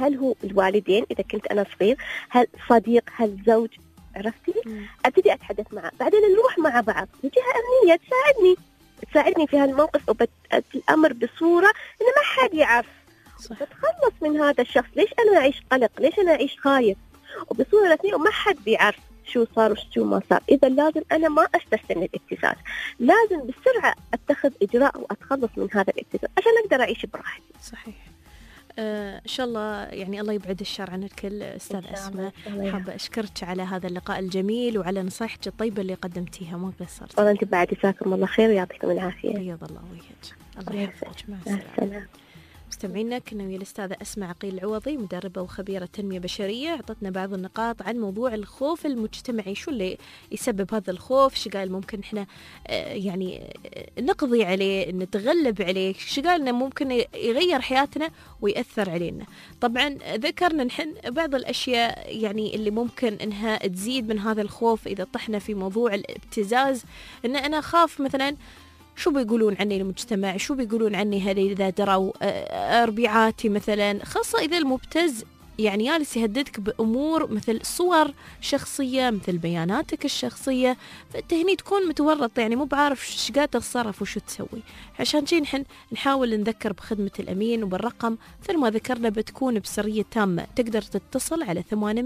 هل هو الوالدين إذا كنت أنا صغير، هل صديق، هل زوج، عرفتي؟ أبتدي أتحدث معه، بعدين نروح مع بعض لجهة أمنية تساعدني في هالموقف، وبتأتي الأمر بصورة إن ما حد يعرف. بتخلص من هذا الشخص. ليش أنا أعيش قلق؟ ليش أنا أعيش خايف؟ وبصورة رسمية وما حد بيعرف شو صار وشو ما صار. إذا لازم أنا ما أستسلم للابتزاز، لازم بسرعة أتخذ إجراء وأتخلص من هذا الابتزاز عشان أقدر أعيش براحتي. صحيح. إن شاء الله يعني الله يبعد الشر عن الكل. أستاذ أسماء، حابة أشكرك على هذا اللقاء الجميل وعلى نصائحك الطيبة اللي قدمتيها، ما قصرت. والله أنت بعد، جزاكم الله خير ويعطيكم العافية. بيض الله وجهك. الله يحفظك. مع السلامة. مستمعينا، كنا ويا الأستاذة أسماء عقيل العوضي، مدربة وخبيرة تنمية بشرية، أعطتنا بعض النقاط عن موضوع الخوف المجتمعي، شو اللي يسبب هذا الخوف، شقال ممكن إحنا يعني نقضي عليه، نتغلب عليه، شقالنا ممكن يغير حياتنا ويأثر علينا. طبعا ذكرنا نحن بعض الأشياء يعني اللي ممكن إنها تزيد من هذا الخوف إذا طحنا في موضوع الابتزاز، إن أنا أخاف مثلا شو بيقولون عني المجتمع، شو بيقولون عني هل إذا دروا ربيعاتي مثلا، خاصة إذا المبتز يعني جالس يهددك بأمور مثل صور شخصية، مثل بياناتك الشخصية، فأنت هني تكون متورط، يعني مو بعارف ايش قاعد تتصرف وشو تسوي. عشان شي نحن نحاول نذكر بخدمة الأمين، وبالرقم مثل ما ذكرنا بتكون بسرية تامة، تقدر تتصل على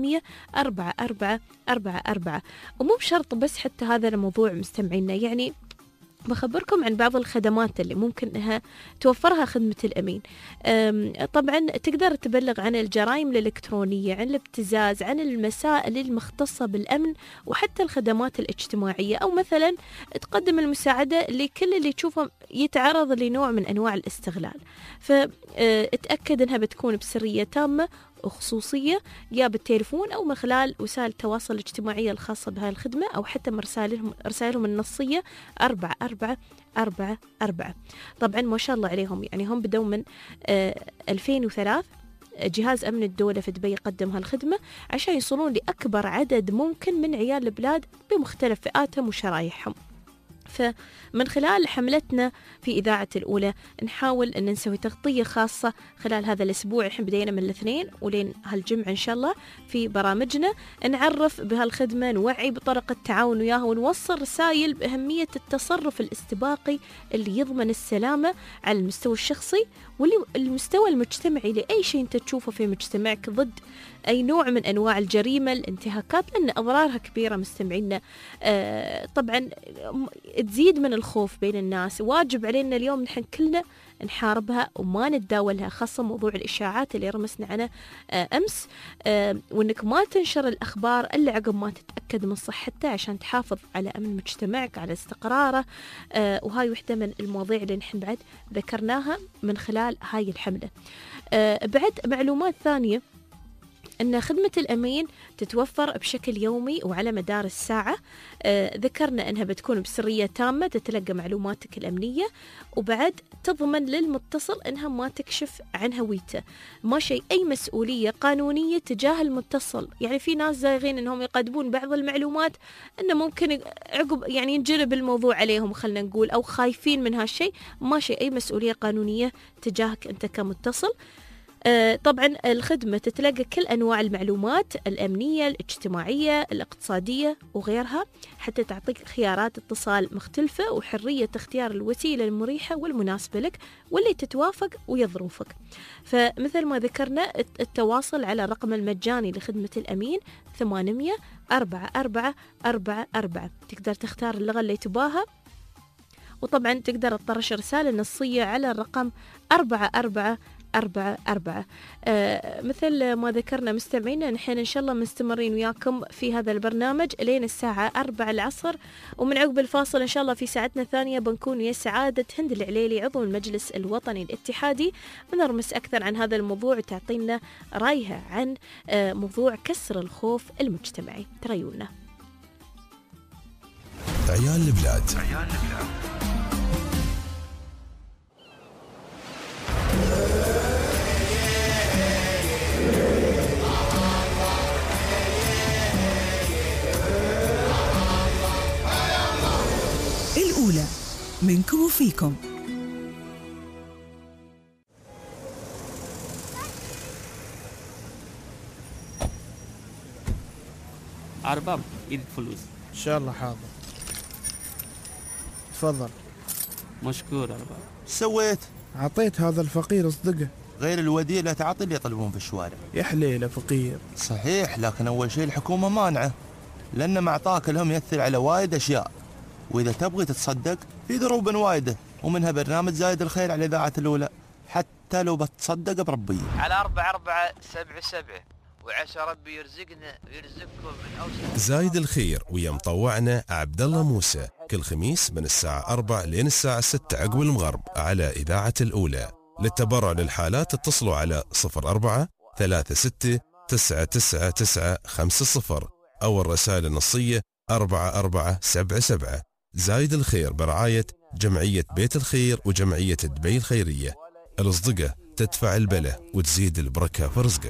800-4444. ومو بشرط بس حتى هذا الموضوع مستمعينا، يعني بخبركم عن بعض الخدمات اللي ممكن انها توفرها خدمة الأمين. طبعا تقدر تبلغ عن الجرائم الإلكترونية، عن الابتزاز، عن المسائل المختصة بالأمن، وحتى الخدمات الاجتماعية، أو مثلا تقدم المساعدة لكل اللي تشوفه يتعرض لنوع من أنواع الاستغلال. فتأكد أنها بتكون بسرية تامة وخصوصية، يا بالتليفون أو من خلال وسائل التواصل الاجتماعي الخاصة بهذه الخدمة، أو حتى رسائلهم النصية 4444. طبعا ما شاء الله عليهم، يعني هم بدوا من 2003. جهاز أمن الدولة في دبي قدم هالخدمة عشان يوصلون لأكبر عدد ممكن من عيال البلاد بمختلف فئاتهم وشرائحهم. فمن خلال حملتنا في إذاعة الأولى نحاول أن نسوي تغطية خاصة خلال هذا الأسبوع. إحنا بدينا من الاثنين ولين هالجمعة إن شاء الله في برامجنا، نعرف بهالخدمة، نوعي بطرق التعاون وياها، ونوصل رسائل بأهمية التصرف الاستباقي اللي يضمن السلامة على المستوى الشخصي والمستوى المجتمعي لأي شيء أنت تشوفه في مجتمعك، ضد أي نوع من أنواع الجريمة، الانتهاكات، لأن أضرارها كبيرة مستمعينا. طبعا تزيد من الخوف بين الناس، واجب علينا اليوم نحن كلنا نحاربها وما نتداولها، خاصة موضوع الإشاعات اللي رمسنا عنه أمس، وإنك ما تنشر الأخبار إلا عقب ما تتأكد من صحتها عشان تحافظ على أمن مجتمعك، على استقراره. وهاي وحدة من المواضيع اللي نحن بعد ذكرناها من خلال هاي الحملة. بعد معلومات ثانية، أن خدمة الأمين تتوفر بشكل يومي وعلى مدار الساعة. ذكرنا أنها بتكون بسرية تامة، تتلقى معلوماتك الأمنية، وبعد تضمن للمتصل أنها ما تكشف عن هويته، ما شيء أي مسؤولية قانونية تجاه المتصل. يعني في ناس زايغين أنهم يقدمون بعض المعلومات أنه ممكن عقب يعني ينجرب الموضوع عليهم، خلنا نقول، أو خايفين من هالشيء. ما شيء أي مسؤولية قانونية تجاهك أنت كمتصل. طبعا الخدمة تتلقى كل أنواع المعلومات الأمنية، الاجتماعية، الاقتصادية وغيرها، حتى تعطيك خيارات اتصال مختلفة وحرية اختيار الوسيلة المريحة والمناسبة لك واللي تتوافق ويا ظروفك. فمثل ما ذكرنا التواصل على الرقم المجاني لخدمة الأمين 800-4444. تقدر تختار اللغة اللي تباها، وطبعا تقدر تطرش رسالة نصية على الرقم 4444. مثل ما ذكرنا مستمعينا، نحن إن شاء الله مستمرين وياكم في هذا البرنامج لين الساعة 4 العصر، ومن عقب الفاصل إن شاء الله في ساعتنا الثانية بنكون ويا سعادة هند العليلي عضو المجلس الوطني الاتحادي، بنرمس أكثر عن هذا الموضوع وتعطينا رأيها عن موضوع كسر الخوف المجتمعي. تريونا عيال البلاد. الأولى منكم وفيكم. أرباب إيد فلوس. إن شاء الله حاضر. تفضل. مشكور أرباب. سويت؟ عطيت هذا الفقير أصدقه. غير الوديع لا تعاطي اللي يطلبون في الشوارع. يا حليله فقير. صحيح، لكن أول شيء الحكومة مانعه، لأن معطاك لهم يأثر على وايد أشياء، وإذا تبغي تتصدق في ضروب وايدة، ومنها برنامج زايد الخير على إذاعة الأولى، حتى لو بتصدق بربي. على 4477 وعسى ربي يرزقنا ويرزقكم من أوسع. زايد الخير ويا مطوعنا عبد الله موسى كل خميس من الساعة 4 لين الساعة 6 عقب المغرب على إذاعة الأولى. للتبرع للحالات اتصلوا على 04 36 999 50 أو الرسائل النصية 4477. زايد الخير برعاية جمعية بيت الخير وجمعية دبي الخيرية. الأصدقة تدفع البلة وتزيد البركة في رزقك.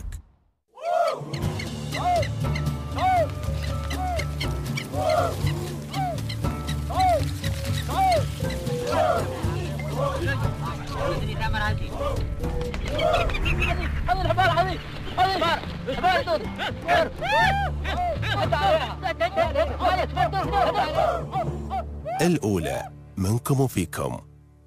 الأولى منكم وفيكم.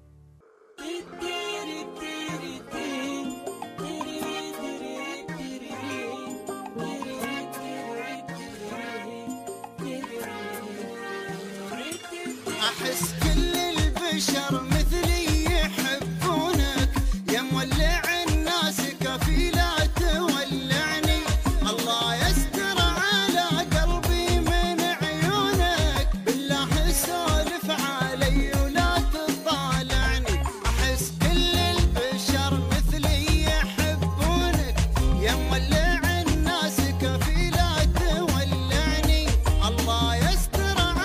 أحس كل البشر مثلي يحبونك، يا مولع الناس كفي لا تولعني. الله يستر على قلبي من عيونك، بالله سولف علي ولا تطالعني. أحس كل البشر مثلي يحبونك، يا مولع الناس كفي لا تولعني. الله يستر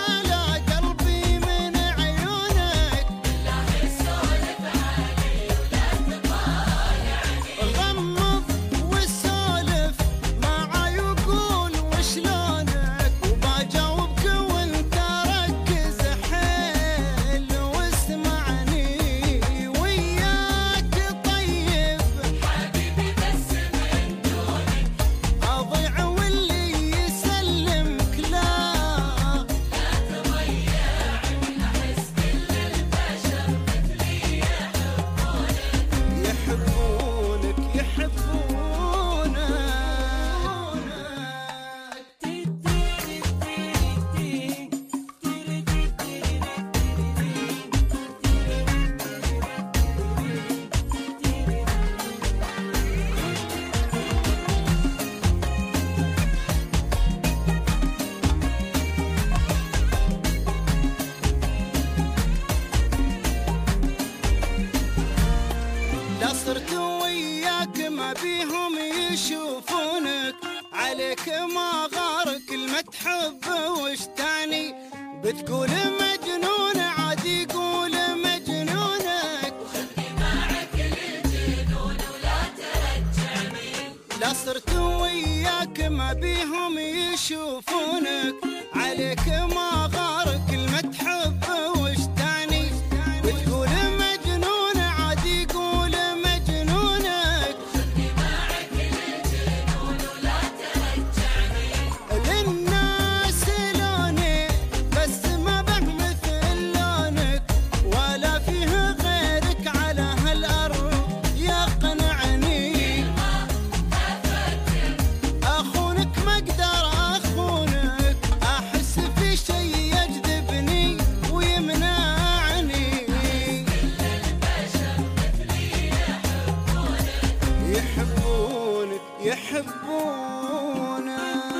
صرت وياك ما بيهم يشوفونك، عليك ما غارك ما تحب وش تعني. بتقول مجنون عادي يقول مجنونك، وخذني معك للجنون ولا ترجعني. لا صرت وياك ما بيهم يشوفونك، عليك ما غارك ما تحب وش تعني. بتقول مجنون عادي يقول مجنونك، وخذني معك للجنون ولا ترجعني. للناس لوني بس ما به مثل لونك، ولا فيه غيرك على هالأرض يقنعني. أخونك ما أقدر أخونك، أحس في شي يجذبني ويمنعني. يحبونك يحبونك.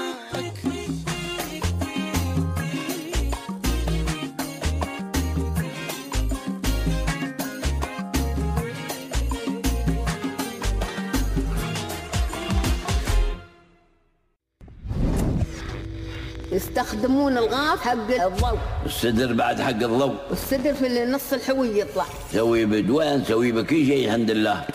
يستخدمون الغاف حق الضوء، الصدر بعد حق الضوء، والصدر في النص الحوي يطلع. سوي بدوان سوي بكل شيء الحمد لله.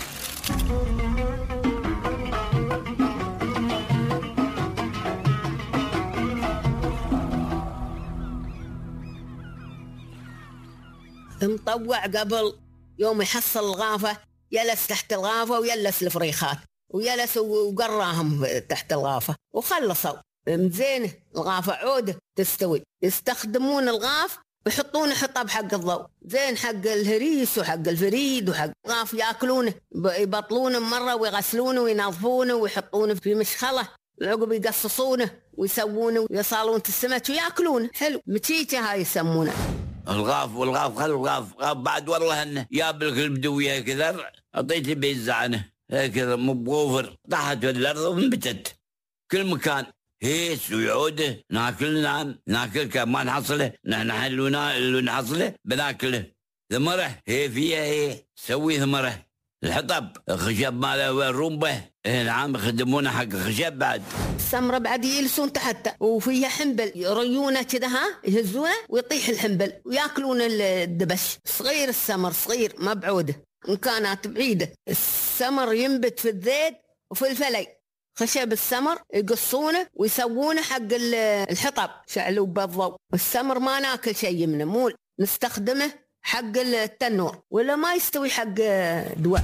مطوع قبل يوم يحصل الغافة يلس تحت الغافة ويلس الفريخات ويلس وقراهم تحت الغافة وخلصوا. مزينة الغاف عودة تستوي. يستخدمون الغاف يحطون حطب حق الضوء زين حق الهريس وحق الفريد وحق الغاف ياكلونه يبطلونه مرة ويغسلونه وينظفونه ويحطونه في مشخلة العقب يقصصونه ويسوونه ويصالون السمك وياكلونه. حلو متيتة هاي يسمونه الغاف. والغاف خلوا الغاف بعد والله انه يابلك البدوية كذا اعطيتي بيزعنه هكذا مو بوفر طاحت في الارض وانبتت كل مكان. هيس ويعوده ناكل. نعم ناكل كمان نحصله نحن حلونا اللي نحصله بناكله. ثمره هي فيها هي سوي ثمره الحطب خشب ماله والرمبه. نعم يخدمونه حق خشب بعد. السمرة بعد يلسون تحت وفيها حنبل يريونه كذا ها يهزونه ويطيح الحنبل وياكلون الدبش. صغير السمر صغير ما بعوده إن كانت بعيدة. السمر ينبت في الزيت وفي الفلي. خشب السمر يقصونه ويسوونه حق الحطب شعلوا بالضوء. السمر ما ناكل شيء منه مو نستخدمه حق التنور ولا ما يستوي حق دواء.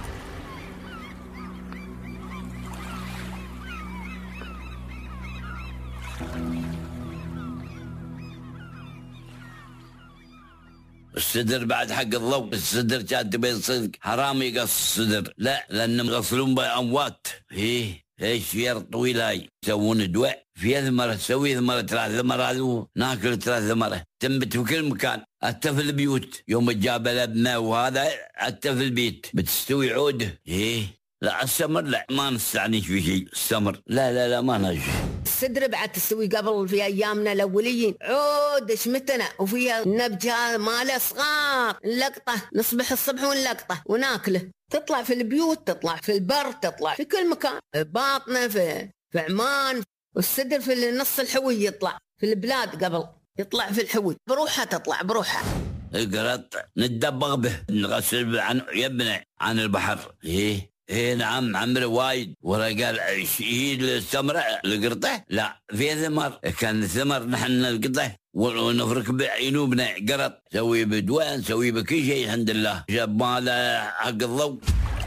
الصدر بعد حق الضوء. الصدر كان تبين صدق حرام يقص الصدر لا لأنهم يغسلون بأموات. ايش شير طويل هاي يسوون دواء فيها ثمرة. تسوي ثمرة 3 ثمرات ناكل 3 ثمرة تنبت في كل مكان. حتى في البيوت يوم تجاب لبنة وهذا حتى في البيت بتستوي عوده. لا السمر لا ما نستعنيش في شيء. السمر لا ما نجي. الصدر بعد تسوي قبل في ايامنا الاوليين عود شمتنا وفيها النبجه ماله صغار اللقطه نصبح الصبح ونلقطه وناكله. تطلع في البيوت تطلع في البر تطلع في كل مكان. باطنه في عمان. والصدر في النص الحوي يطلع في البلاد قبل يطلع في الحوي بروحها تطلع بروحها. القرط ندبغ به نغسل عن يبنى عن البحر. نعم عمره وايد ورا قال هي السمرة القرطة لا في ثمر. كان الثمر نحن نلقطه ونفرك بعينوبنا قرط سوي بدوان سوي بكل شيء الحمد لله. جاب ماله حق الضوء.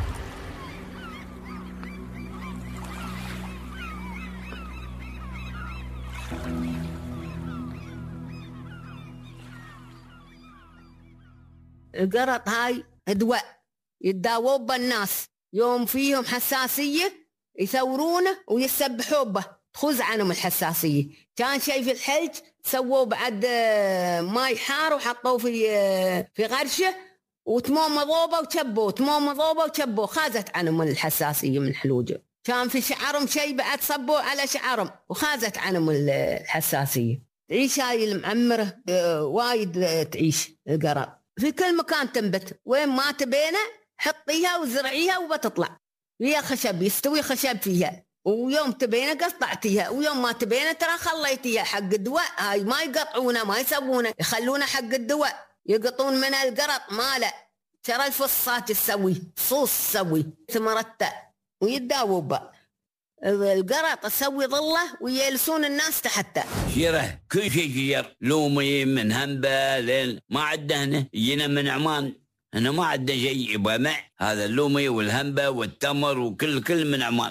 القرط هاي دواء يتداووا بالناس يوم فيهم حساسية يثورونه ويسبحوا به تخوز عنهم الحساسية. كان شيء في الحلج سووا بعد ماي حار وحطوه في غرشة وتموم ضوبة وشبوا خازت عنهم الحساسية من حلوجه. كان في شعرهم شيء بعد صبوا على شعرهم وخازت عنهم الحساسية. تعيش هاي المعمرة وايد تعيش القرار في كل مكان تنبت وين ما تبينه حطيها وزرعيها وبتطلع. هي خشب يستوي خشب فيها ويوم تبينه قطعتيها ويوم ما تبينه ترى خليتيها حق الدواء. هاي ما يقطعونه ما يسوونه يخلونه حق الدواء. يقطون من القرط ماله ترى الفصات تسوي صوص تسوي ثمرته ويتداووا بقى. القرط تسوي ظله ويلسون الناس تحته. شيره كل شيء شير لومي من هنبه لين ما عندنا هنا يجينا من عمان. أنا ما عندنا شيء يبغى مع هذا اللومي والهنبة والتمر وكل من عمان.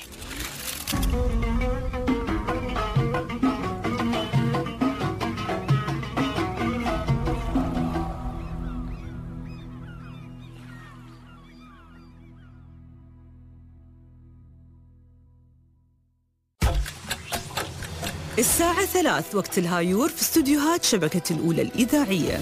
الساعة 3 وقت الهايور في استوديوهات شبكة الأولى الإذاعية.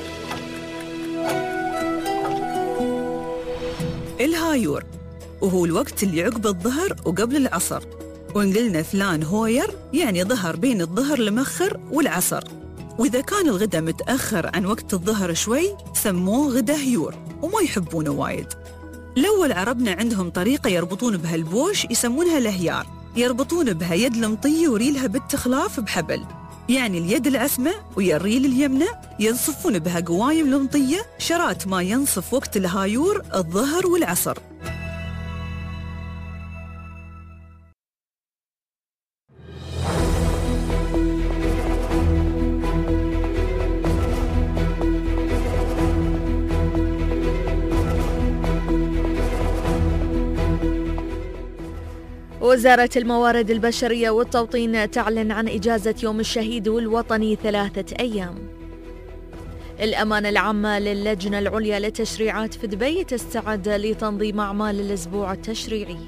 الهايور وهو الوقت اللي عقب الظهر وقبل العصر. وإن قلنا فلان هوير يعني ظهر بين الظهر المؤخر والعصر. وإذا كان الغداء متأخر عن وقت الظهر شوي سموه غدا هيور وما يحبونه وايد. الأول عربنا عندهم طريقة يربطون بها البوش يسمونها الهيار. يربطون بها يد المطية وريلها بالتخلاف بحبل. يعني اليد العسمة ويا الريل اليمنى ينصفون بها قوايم المطية شرات ما ينصف وقت الهايور الظهر والعصر. وزارة الموارد البشرية والتوطين تعلن عن إجازة يوم الشهيد الوطني 3 أيام. الأمانة العامة للجنة العليا للتشريعات في دبي تستعد لتنظيم أعمال الأسبوع التشريعي.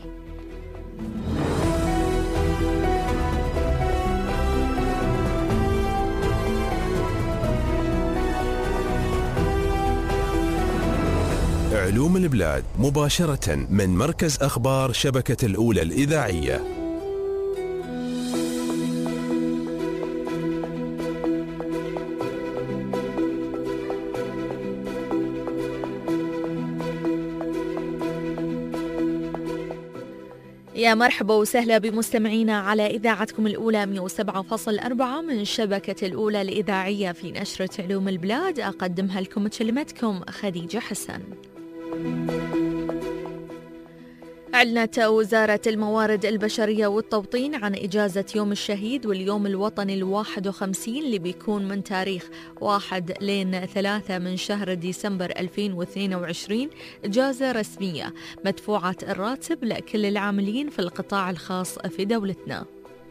علوم البلاد مباشرة من مركز أخبار شبكة الأولى الإذاعية. يا مرحبا وسهلا بمستمعينا على إذاعتكم الأولى 107.4 من شبكة الأولى الإذاعية في نشرة علوم البلاد. أقدمها لكم كلمتكم خديجة حسن. أعلنت وزارة الموارد البشرية والتوطين عن إجازة يوم الشهيد واليوم الوطني 51 اللي بيكون من تاريخ 1 لين 3 من شهر ديسمبر 2022 إجازة رسمية مدفوعة الراتب لكل العاملين في القطاع الخاص في دولتنا.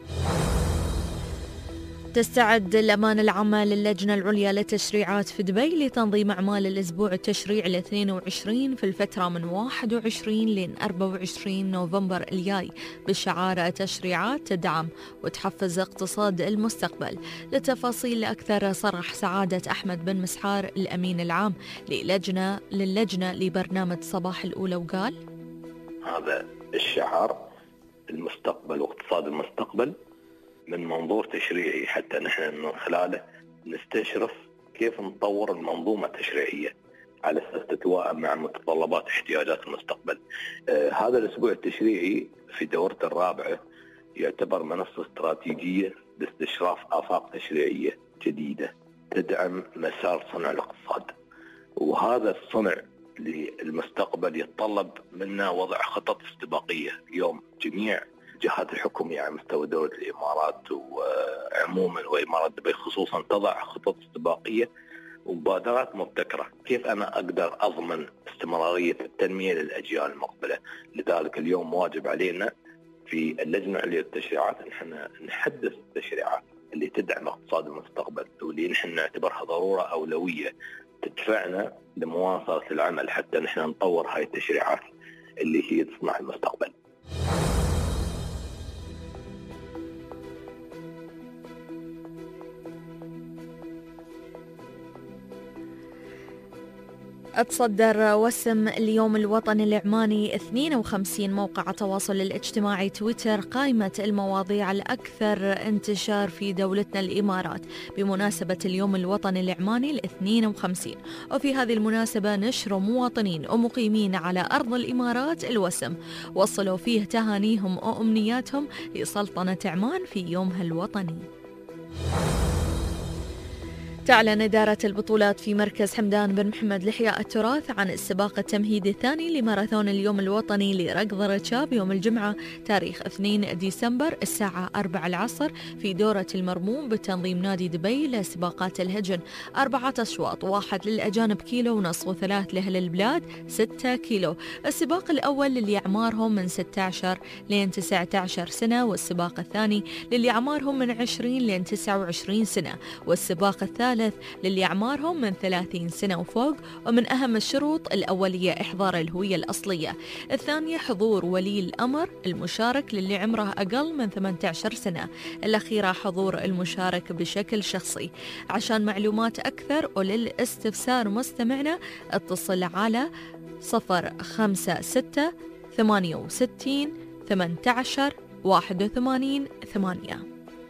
تستعد الأمانة العامة للجنة العليا للتشريعات في دبي لتنظيم أعمال الأسبوع التشريعي 22 في الفترة من 21 لين 24 نوفمبر الجاي بشعار تشريعات تدعم وتحفز اقتصاد المستقبل. للتفاصيل أكثر صرح سعادة أحمد بن مسحار الأمين العام للجنة لبرنامج صباح الأولى وقال: هذا الشعار المستقبل واقتصاد المستقبل من منظور تشريعي حتى نحن من خلاله نستشرف كيف نطور المنظومة التشريعية على أساس تتوائم مع متطلبات احتياجات المستقبل. هذا الأسبوع التشريعي في دورته الرابعة يعتبر منصة استراتيجية لاستشراف آفاق تشريعية جديدة تدعم مسار صنع الاقتصاد، وهذا الصنع للمستقبل يتطلب منا وضع خطط استباقية. اليوم جميع جهات الحكومية على مستوى دولة الإمارات وعموما وإمارات دبي خصوصا تضع خطط استباقية ومبادرات مبتكرة كيف أنا أقدر أضمن استمرارية التنمية للأجيال المقبلة. لذلك اليوم واجب علينا في اللجنة العليا للتشريعات أن احنا نحدث التشريعات اللي تدعم اقتصاد المستقبل واللي نحن نعتبرها ضرورة أولوية تدفعنا لمواصلة العمل حتى نحن نطور هاي التشريعات اللي هي تصنع المستقبل. تصدر وسم اليوم الوطني العماني 52 موقع التواصل الاجتماعي تويتر قائمة المواضيع الأكثر انتشار في دولتنا الإمارات بمناسبة اليوم الوطني العماني 52. وفي هذه المناسبة نشر مواطنين ومقيمين على أرض الإمارات الوسم وصلوا فيه تهانيهم وأمنياتهم لسلطنة عمان في يومها الوطني. تعلن إدارة البطولات في مركز حمدان بن محمد لإحياء التراث عن السباق التمهيدي الثاني لماراثون اليوم الوطني لركض الركاب يوم الجمعة تاريخ 2 ديسمبر الساعة 4 العصر في دورة المرموم بتنظيم نادي دبي لسباقات الهجن. 4 أشواط، 1 للأجانب 1.5 كيلو و3 لأهل البلاد 6 كيلو. السباق الأول للي أعمارهم من 16 لين 19 سنة، والسباق الثاني للي أعمارهم من 20 لين 29 سنة، والسباق الثالث للي أعمارهم من 30 سنة وفوق. ومن أهم الشروط الأولية إحضار الهوية الأصلية، الثانية حضور ولي الأمر المشارك للي عمره أقل من 18 سنة، الأخيرة حضور المشارك بشكل شخصي. عشان معلومات أكثر وللاستفسار مستمعنا اتصل على 056 68 18 81 8.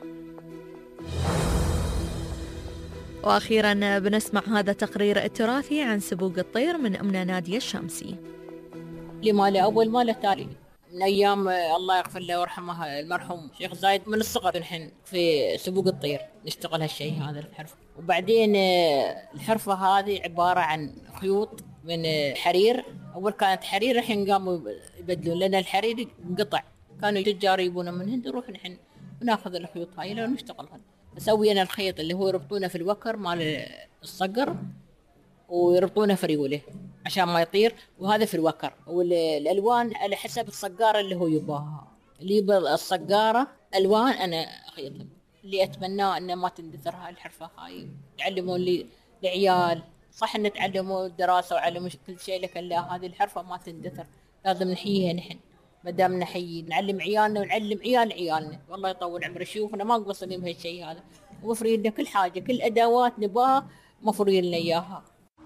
وأخيرا بنسمع هذا التقرير التراثي عن سبوق الطير من أمنا نادية الشامسي. لما له أول ما له تالي من أيام الله يغفر له ويرحمه المرحوم شيخ زايد من الصغر نحن في سبوق الطير نشتغل هالشيء هذا الحرفة. وبعدين الحرفة هذه عبارة عن خيوط من حرير. أول كانت حرير، الحين قاموا يبدلون لنا الحرير انقطع، كانوا التجار يجيبونه من هند نروح نحن وناخذ الخيوط هاي لو نشتغلها. نسوي أنا الخيط اللي هو يربطونه في الوكر مال الصقر ويربطونه في ريوله عشان ما يطير، وهذا في الوكر، والألوان على حسب الصقارة اللي هو يباها. اللي بالصقارة ألوان أنا أخيطهم. اللي أتمناه أنه ما تندثر هاي الحرفة هاي، تعلموا اللي العيال صح أن تعلموا الدراسة وعلموا كل شيء، لكن لا، هذه الحرفة ما تندثر، لازم نحييها نحن. مدام نحيي نعلم عيالنا ونعلم عيالنا، والله يطول عمر شيوخنا ما قصدين بهالشيء هذا، وفري لنا كل حاجة، كل أدوات نباها مفروض لنا إياها.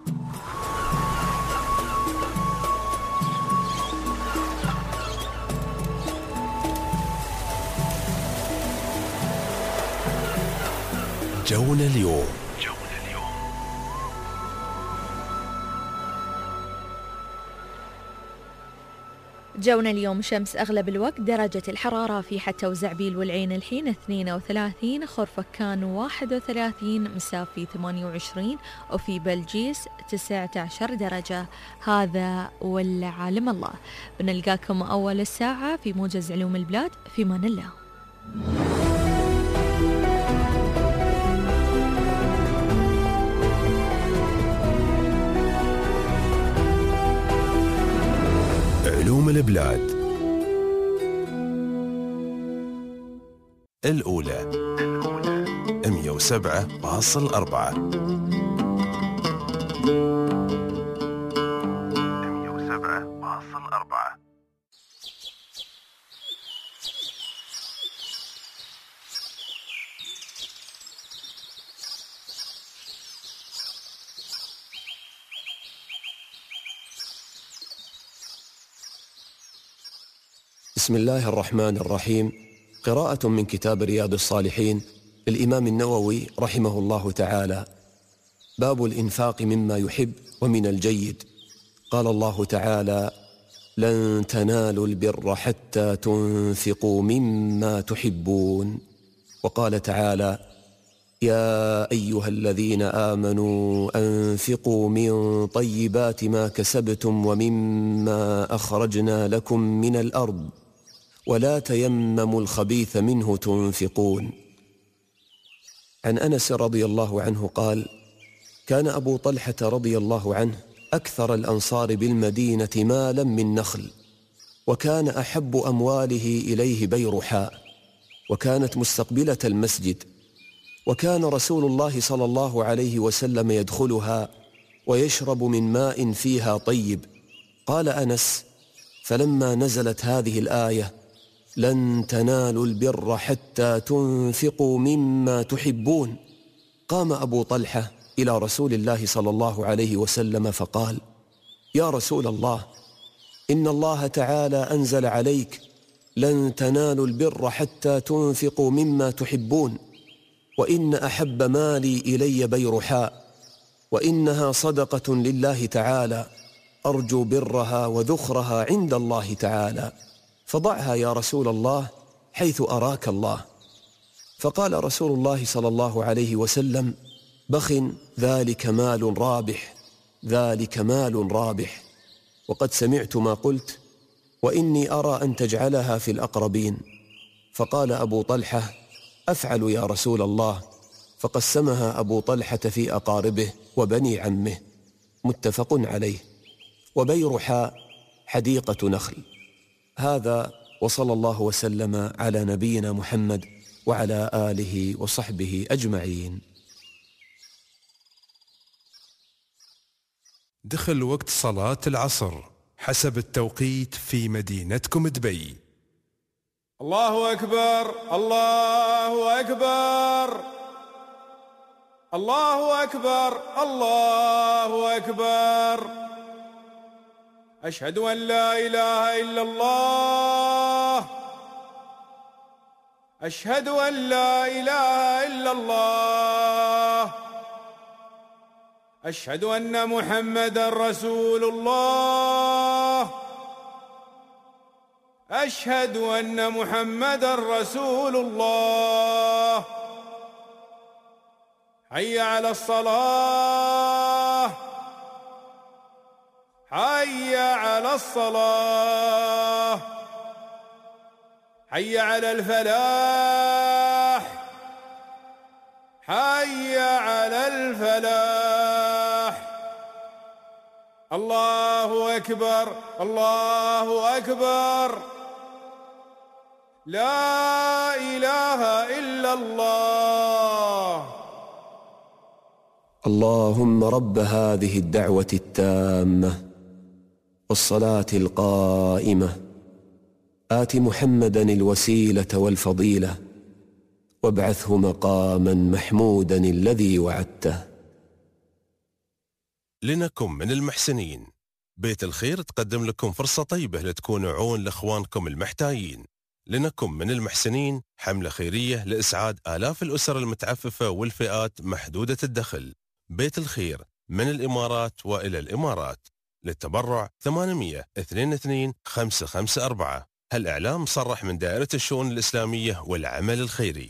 جونا اليوم. جونا اليوم شمس أغلب الوقت، درجة الحرارة في حتى وزعبيل والعين الحين 32، خرفكان 31، مسافي 28، وفي بلجيس 19 درجة. هذا والعالم الله. بنلقاكم أول الساعة في موجز علوم البلاد. في مان الله. علوم البلاد الأولى 107.4. بسم الله الرحمن الرحيم. قراءة من كتاب رياض الصالحين للإمام النووي رحمه الله تعالى. باب الإنفاق مما يحب ومن الجيد. قال الله تعالى: لن تنالوا البر حتى تنفقوا مما تحبون. وقال تعالى: يا أيها الذين آمنوا أنفقوا من طيبات ما كسبتم ومما أخرجنا لكم من الأرض ولا تيمموا الخبيث منه تنفقون. عن أنس رضي الله عنه قال: كان أبو طلحة رضي الله عنه أكثر الأنصار بالمدينة مالا من نخل، وكان أحب أمواله إليه بيرحاء، وكانت مستقبلة المسجد، وكان رسول الله صلى الله عليه وسلم يدخلها ويشرب من ماء فيها طيب. قال أنس: فلما نزلت هذه الآية لن تنالوا البر حتى تنفقوا مما تحبون، قام أبو طلحة إلى رسول الله صلى الله عليه وسلم فقال: يا رسول الله، إن الله تعالى أنزل عليك لن تنالوا البر حتى تنفقوا مما تحبون، وإن أحب مالي إلي بيرحاء، وإنها صدقة لله تعالى، أرجو برها وذخرها عند الله تعالى، فضعها يا رسول الله حيث أراك الله. فقال رسول الله صلى الله عليه وسلم: بخ، ذلك مال رابح، ذلك مال رابح. وقد سمعت ما قلت، وإني أرى أن تجعلها في الأقربين. فقال أبو طلحة: أفعل يا رسول الله. فقسمها أبو طلحة في أقاربه وبني عمه. متفق عليه. وبيرحاء حديقة نخل. هذا، وصلى الله وسلم على نبينا محمد وعلى آله وصحبه أجمعين. دخل وقت صلاة العصر حسب التوقيت في مدينتكم دبي. الله أكبر، الله أكبر، الله أكبر، الله أكبر. أشهد أن لا إله إلا الله، أشهد أن لا إله إلا الله، أشهد أن محمدًا رسول الله، أشهد أن محمدًا رسول الله. حي على الصلاة، حي على الصلاة، حي على الفلاح، حي على الفلاح. الله أكبر، الله أكبر، لا إله إلا الله. اللهم رب هذه الدعوة التامة والصلاة القائمة آت محمدا الوسيلة والفضيلة وابعثه مقاما محمودا الذي وعدته. لنكن من المحسنين. بيت الخير تقدم لكم فرصة طيبة لتكونوا عون لإخوانكم المحتاجين. لنكن من المحسنين حملة خيرية لإسعاد آلاف الأسر المتعففة والفئات محدودة الدخل. بيت الخير من الإمارات وإلى الإمارات. للتبرع 800 554. هالإعلام صرح من دائرة الشؤون الإسلامية والعمل الخيري.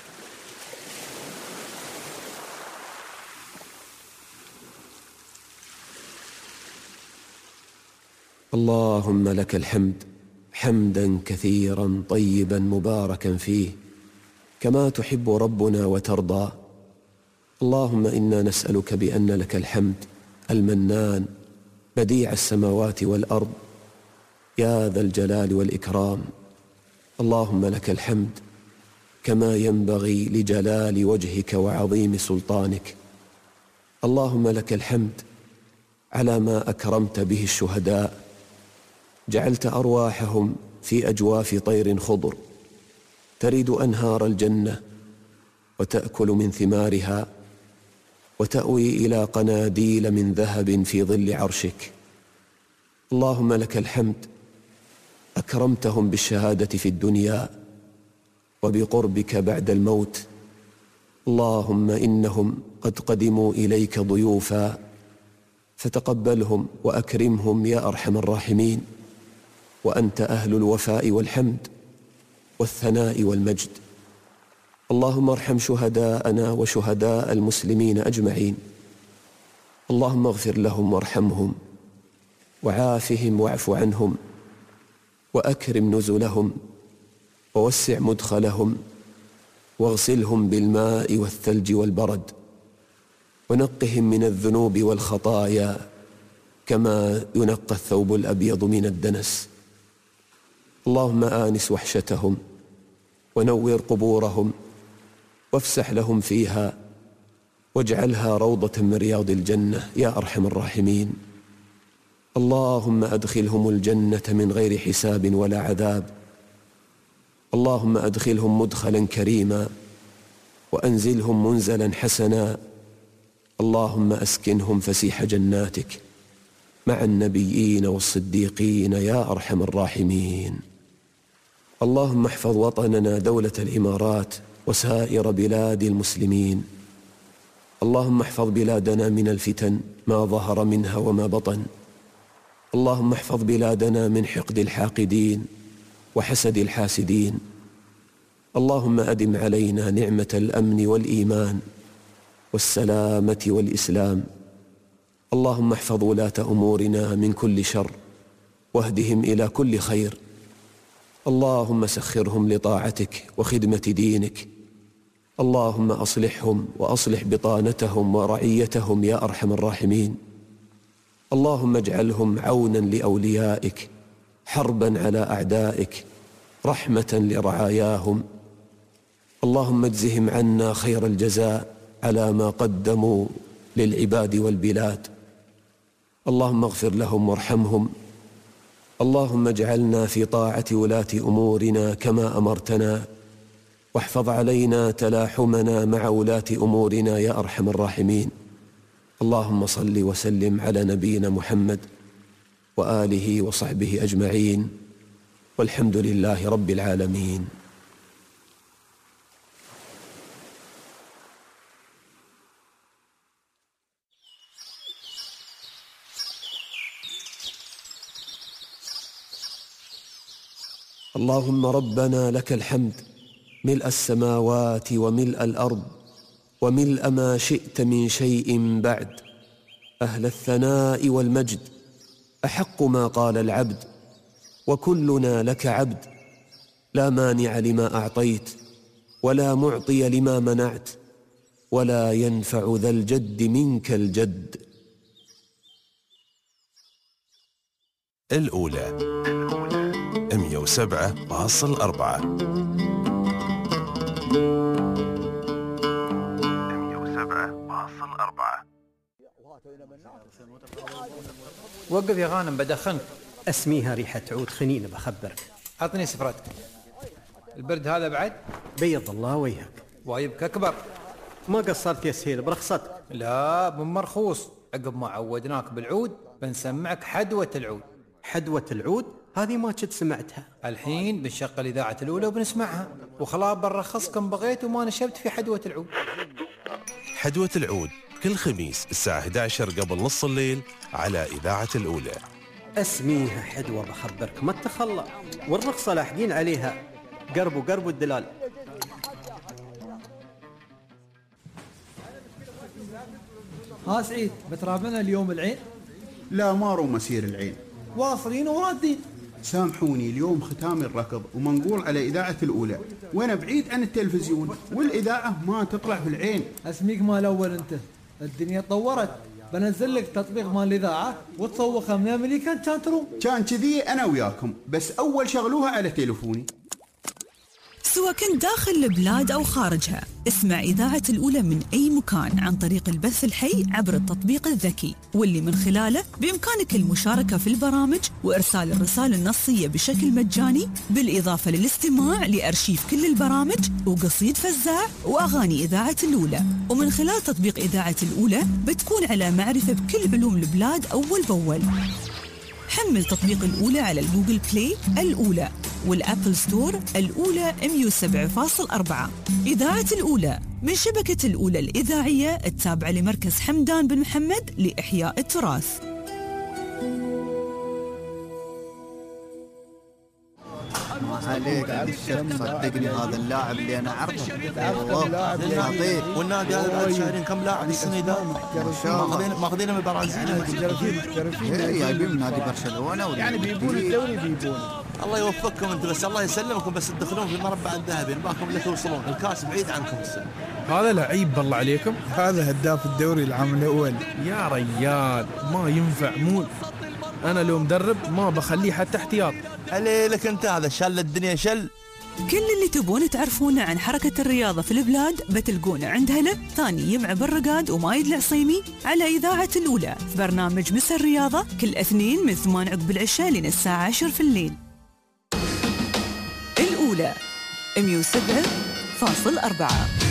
اللهم لك الحمد حمدا كثيرا طيبا مباركا فيه كما تحب ربنا وترضى. اللهم إنا نسألك بأن لك الحمد المنان بديع السماوات والأرض يا ذا الجلال والإكرام. اللهم لك الحمد كما ينبغي لجلال وجهك وعظيم سلطانك. اللهم لك الحمد على ما أكرمت به الشهداء، جعلت أرواحهم في أجواف طير خضر تريد أنهار الجنة وتأكل من ثمارها وتأوي إلى قناديل من ذهب في ظل عرشك. اللهم لك الحمد أكرمتهم بالشهادة في الدنيا وبقربك بعد الموت. اللهم إنهم قد قدموا إليك ضيوفا فتقبلهم وأكرمهم يا أرحم الراحمين، وأنت أهل الوفاء والحمد والثناء والمجد. اللهم ارحم شهداءنا وشهداء المسلمين أجمعين. اللهم اغفر لهم وارحمهم وعافهم واعف عنهم وأكرم نزلهم ووسع مدخلهم واغسلهم بالماء والثلج والبرد ونقهم من الذنوب والخطايا كما ينقى الثوب الأبيض من الدنس. اللهم آنس وحشتهم ونور قبورهم وافسح لهم فيها واجعلها روضة من رياض الجنة يا أرحم الراحمين. اللهم أدخلهم الجنة من غير حساب ولا عذاب. اللهم أدخلهم مدخلا كريما وأنزلهم منزلا حسنا. اللهم أسكنهم فسيح جناتك مع النبيين والصديقين يا أرحم الراحمين. اللهم احفظ وطننا دولة الإمارات وسائر بلاد المسلمين. اللهم احفظ بلادنا من الفتن ما ظهر منها وما بطن. اللهم احفظ بلادنا من حقد الحاقدين وحسد الحاسدين. اللهم أدم علينا نعمة الأمن والإيمان والسلامة والإسلام. اللهم احفظ ولاة أمورنا من كل شر واهدهم إلى كل خير. اللهم سخرهم لطاعتك وخدمة دينك. اللهم أصلحهم وأصلح بطانتهم ورعيتهم يا أرحم الراحمين. اللهم اجعلهم عونا لأوليائك، حربا على أعدائك، رحمة لرعاياهم. اللهم اجزهم عنا خير الجزاء على ما قدموا للعباد والبلاد. اللهم اغفر لهم وارحمهم. اللهم اجعلنا في طاعة ولاة أمورنا كما أمرتنا، واحفظ علينا تلاحمنا مع ولاة أمورنا يا أرحم الراحمين. اللهم صل وسلم على نبينا محمد وآله وصحبه أجمعين، والحمد لله رب العالمين. اللهم ربنا لك الحمد ملء السماوات وملء الأرض وملء ما شئت من شيء بعد، أهل الثناء والمجد، أحق ما قال العبد، وكلنا لك عبد، لا مانع لما أعطيت ولا معطي لما منعت ولا ينفع ذا الجد منك الجد. الأولى وقف يا غانم بدخنك. اسميها ريحة عود خنين بخبرك. عطني سفرتك. البرد هذا بعد؟ بيض الله وجهك. وايبك أكبر. ما قصرت يا سهيل برخصتك. لا من مرخوص، عقب ما عودناك بالعود بنسمعك حدوة العود. حدوة العود؟ هذه ما كنت سمعتها. الحين بنشغل إذاعة الأولى وبنسمعها، وخلاص بنرخصكم بغيت وما نشبت في حدوة العود. حدوة العود كل خميس الساعة 11 قبل نص الليل على إذاعة الأولى. اسميها حدوة بخبرك ما تخلى، والرخصة لاحقين عليها قرب الدلال. ها سعيد بترابنا اليوم العين؟ لا ما رو مسير العين، واصلين ورادين. سامحوني اليوم ختام الركض ومنقول على إذاعة الأولى، وأنا بعيد عن التلفزيون والإذاعة ما تطلع في العين. اسميك مال الأول أنت، الدنيا تطورت، بنزل لك تطبيق مال الإذاعة وتصوخها من أمريكا كان تروم. كان كذي أنا وياكم، بس أول شغلوها على تليفوني. سواء كنت داخل البلاد أو خارجها، اسمع إذاعة الأولى من أي مكان عن طريق البث الحي عبر التطبيق الذكي، واللي من خلاله بإمكانك المشاركة في البرامج وإرسال الرسائل النصية بشكل مجاني، بالإضافة للاستماع لأرشيف كل البرامج وقصيد فزاع وأغاني إذاعة الأولى. ومن خلال تطبيق إذاعة الأولى بتكون على معرفة بكل علوم البلاد أول بأول. حمل تطبيق الأولى على الجوجل بلاي الأولى والأبل ستور الأولى 107.4. إذاعة الأولى من شبكة الأولى الإذاعية التابعة لمركز حمدان بن محمد لإحياء التراث. عليك الشرط صدقني هذا اللاعب اللي انا اعرفه والنادي هذا بعد شهرين كم لاعب السنه ذا ماخذينه من البرازيل جايبين من نادي برشلونه يعني بيبون الدوري بيبون. الله يوفقكم انت بس، الله يسلمكم بس تدخلون في المربع الذهبي نباكم لا توصلون، الكاس بعيد عنكم السنه. هذا لعيب بالله عليكم، هذا هداف الدوري العام الاول يا ريال، ما ينفع مول. انا لو مدرب ما بخليه حتى احتياط. عليك انت هذا شل الدنيا شل. كل اللي تبون تعرفونه عن حركة الرياضة في البلاد بتلقونه عند هلا ثاني يمع بالرقاد ومايد العصيمي على إذاعة الأولى في برنامج مسا الرياضة كل اثنين من 8 عقب العشاء لين الساعة 10 في الليل. الأولى 107.4.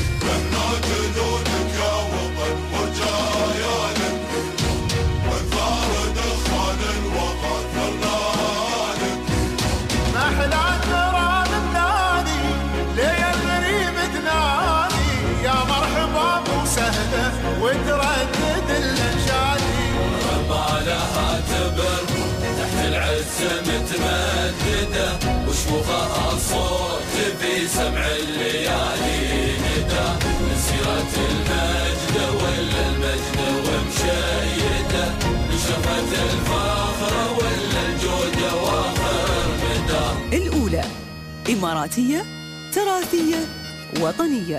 وتردد الانشادي ربالها تبر تحت العز متمدده وشموخها الصوت في سمع الليالي ندى مسيرة المجد ولا المجد ومشيده نشرة الفخر ولا الجودة واخر مدى. الأولى إماراتية تراثية وطنية.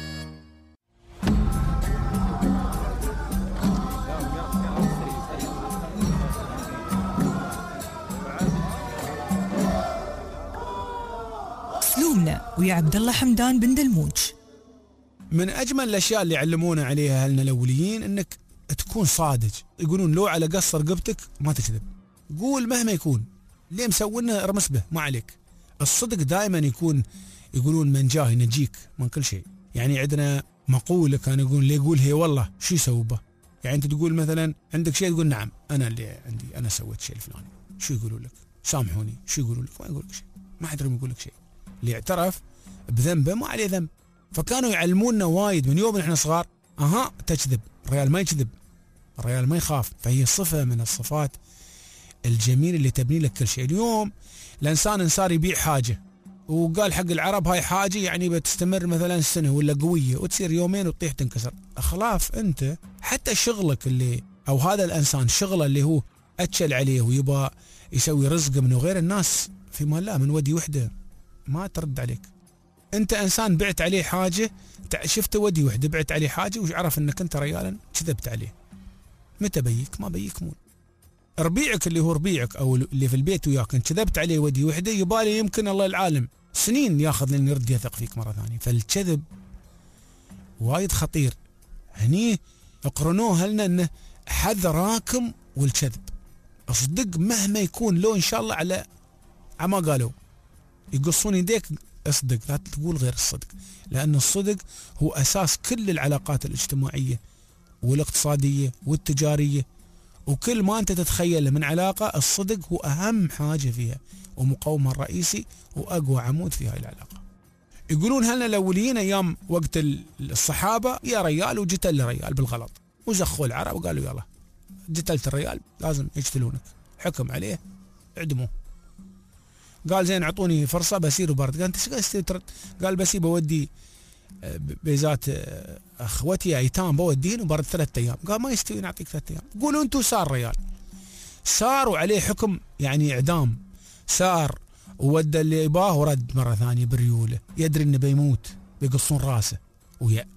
سلومنا ويا عبد الله حمدان بن دلموج. من اجمل الاشياء اللي علمونا عليها اهلنا الاوليين انك تكون صادق. يقولون لو على قص رقبتك ما تكذب، قول مهما يكون، اللي مسوينه ارمس به ما عليك. الصدق دائما يكون، يقولون من جاه ينجيك من كل شيء. يعني عندنا مقولة كان يقول اللي يقول هي والله شو يسوي به. يعني انت تقول مثلا عندك شيء تقول نعم انا اللي عندي، انا سويت شيء الفلاني. شو يقولوا لك؟ سامحوني. شو يقولوا لك؟ ما يقول لك شيء، ما حد يقول لك شيء. اللي اعترف بذنبه ما عليه ذنب. فكانوا يعلمونا وايد من يوم احنا صغار. تكذب، الريال ما يكذب، الريال ما يخاف. فهي صفة من الصفات الجميلة اللي تبني لك كل شيء. اليوم الانسان صار يبيع حاجة وقال حق العرب هاي حاجة يعني بتستمر مثلا سنة ولا قوية وتصير يومين وتطيح تنكسر. اخلاف انت حتى شغلك اللي او هذا الانسان شغله اللي هو اتشل عليه ويبغى يسوي رزقه منه غير الناس في مال لا من ودي وحده ما ترد عليك. انت انسان بعت عليه حاجة، شفته ودي وحده بعت عليه حاجة وعرف انك انت ريالا كذبت عليه. متى بيك؟ ما بيك مول. ربيعك اللي هو ربيعك او اللي في البيت وياك ان كذبت عليه ودي وحده يبالي يمكن الله العالم سنين ياخذ لين يرد يثق فيك مره ثانيه. فالكذب وايد خطير. هني اقرنوها لنا انه حذراكم والكذب. اصدق مهما يكون لو ان شاء الله على ما قالوا يقصون يديك، اصدق لا تقول غير الصدق، لان الصدق هو اساس كل العلاقات الاجتماعيه والاقتصاديه والتجاريه، وكل ما انت تتخيله من علاقه الصدق هو اهم حاجه فيها ومقومها الرئيسي واقوى عمود في هاي العلاقه. يقولون هلنا الاوليين ايام وقت الصحابه يا ريال وجتل ريال بالغلط، وزخوا العرب وقالوا يلا جتلت الريال لازم يقتلونك، حكم عليه اعدموه. قال زين اعطوني فرصه بسير وبرد. قال انت ايش قاعد تستوي؟ قال بسي بودي بيزات اخوتي ايتام بودين وبرد 3 ايام. قال ما يستوي نعطيك 3 ايام. قولوا انتم صار ريال، صار وعليه حكم يعني اعدام، صار وودى اللي يباه ورد مره ثانيه بريوله، يدري انه بيموت بيقصون راسه ويا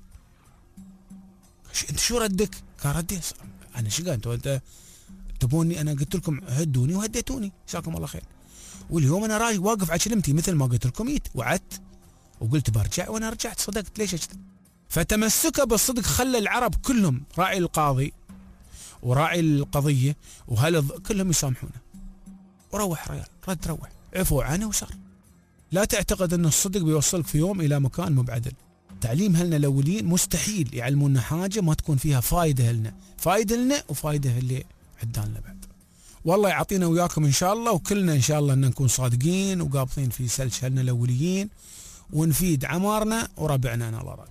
انت شو ردك؟ قال ردي انا شو قال انت تبوني انا قلت لكم هدوني وهديتوني جزاكم الله خير، واليوم انا راي واقف على كلمتي مثل ما قلت لكم جيت وعدت وقلت برجع وانا رجعت صدقت. ليش اكذب؟ فتمسكه بالصدق خلى العرب كلهم راعي القاضي وراعي القضيه كلهم يسامحونه. وروح ريال رد روح عفوا عنه وصار. لا تعتقد ان الصدق بيوصلك في يوم الى مكان مو بعدل. تعليم هلنا الاولين مستحيل يعلمونا حاجه ما تكون فيها فايده لنا، فايده لنا وفايده اللي عدالنا بعد. والله يعطينا وياكم ان شاء الله، وكلنا ان شاء الله ان نكون صادقين وقابضين في سلش هلنا الاوليين ونفيد عمارنا وربعنا ان الله راد.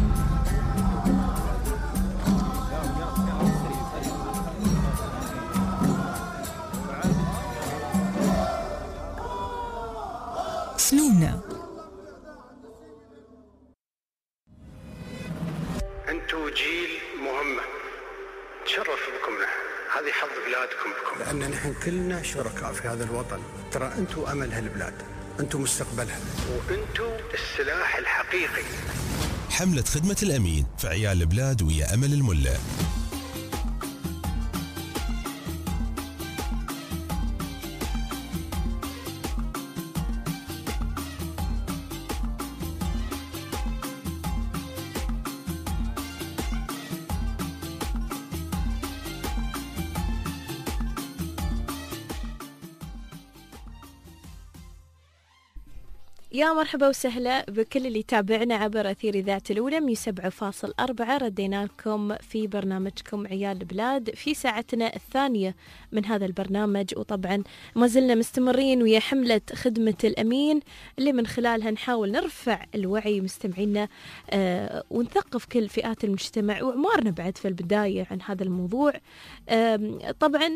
سنونا انتوا جيل مهمة تشرف بكم نحن، هذه حظ بلادكم بكم، لأن نحن كلنا شركاء في هذا الوطن. ترى انتوا أمل هالبلاد، انتوا مستقبلها، وانتوا السلاح الحقيقي. حملة خدمة الأمين في عيال البلاد ويا أمل الملا. يا مرحبا وسهلا بكل اللي تابعنا عبر أثير إذاعة الأولى 107.4. ردينا لكم في برنامجكم عيال البلاد في ساعتنا الثانية من هذا البرنامج، وطبعا ما زلنا مستمرين ويا حملة خدمة الأمين اللي من خلالها نحاول نرفع الوعي مستمعينا ونثقف كل فئات المجتمع وعمارنا بعد في البداية عن هذا الموضوع. طبعا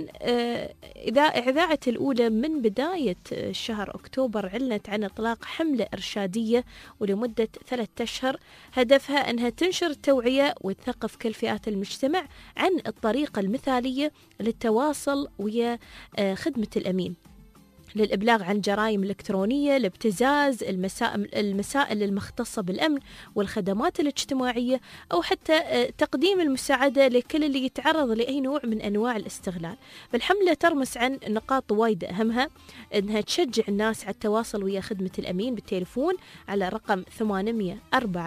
إذاعة الأولى من بداية شهر أكتوبر أعلنت عن إطلاق حملة إرشادية ولمدة 3 أشهر، هدفها أنها تنشر التوعية وتثقف كل فئات المجتمع عن الطريقة المثالية للتواصل ويا خدمة الأمين، للإبلاغ عن جرائم الإلكترونية، الابتزاز، المسائل المختصة بالأمن والخدمات الاجتماعية، أو حتى تقديم المساعدة لكل اللي يتعرض لأي نوع من أنواع الاستغلال. فالحملة ترمس عن نقاط وايد أهمها أنها تشجع الناس على التواصل ويا خدمة الأمين بالتليفون على رقم 800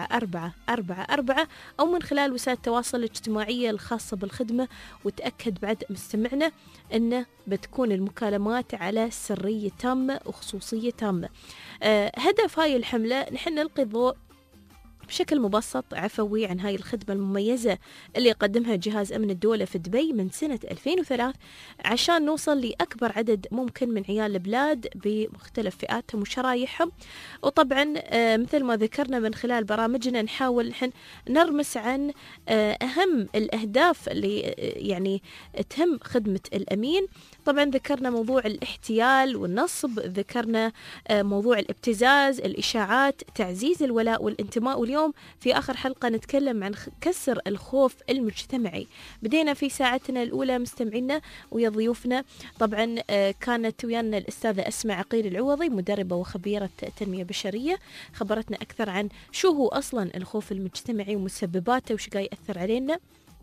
4444 أو من خلال وسائل التواصل الاجتماعية الخاصة بالخدمة. وتأكد بعد مستمعنا أنه بتكون المكالمات على سرية تامة وخصوصية تامة. هدف هاي الحملة نحن نلقي الضوء بشكل مبسط عفوي عن هاي الخدمة المميزة اللي يقدمها جهاز أمن الدولة في دبي من سنة 2003 عشان نوصل لأكبر عدد ممكن من عيال البلاد بمختلف فئاتهم وشرايحهم. وطبعا مثل ما ذكرنا من خلال برامجنا نحاول نحن نرمس عن أهم الأهداف اللي يعني تهم خدمة الأمين. طبعا ذكرنا موضوع الاحتيال والنصب، ذكرنا موضوع الابتزاز، الإشاعات، تعزيز الولاء والانتماء، واليوم في آخر حلقة نتكلم عن كسر الخوف المجتمعي. بدينا في ساعتنا الأولى مستمعينا ويا ضيوفنا. طبعا كانت ويانا الأستاذة أسماء عقيل العوضي مدربة وخبيرة تنمية بشرية، خبرتنا أكثر عن شو هو أصلا الخوف المجتمعي ومسبباته وش قاعد يأثر علينا.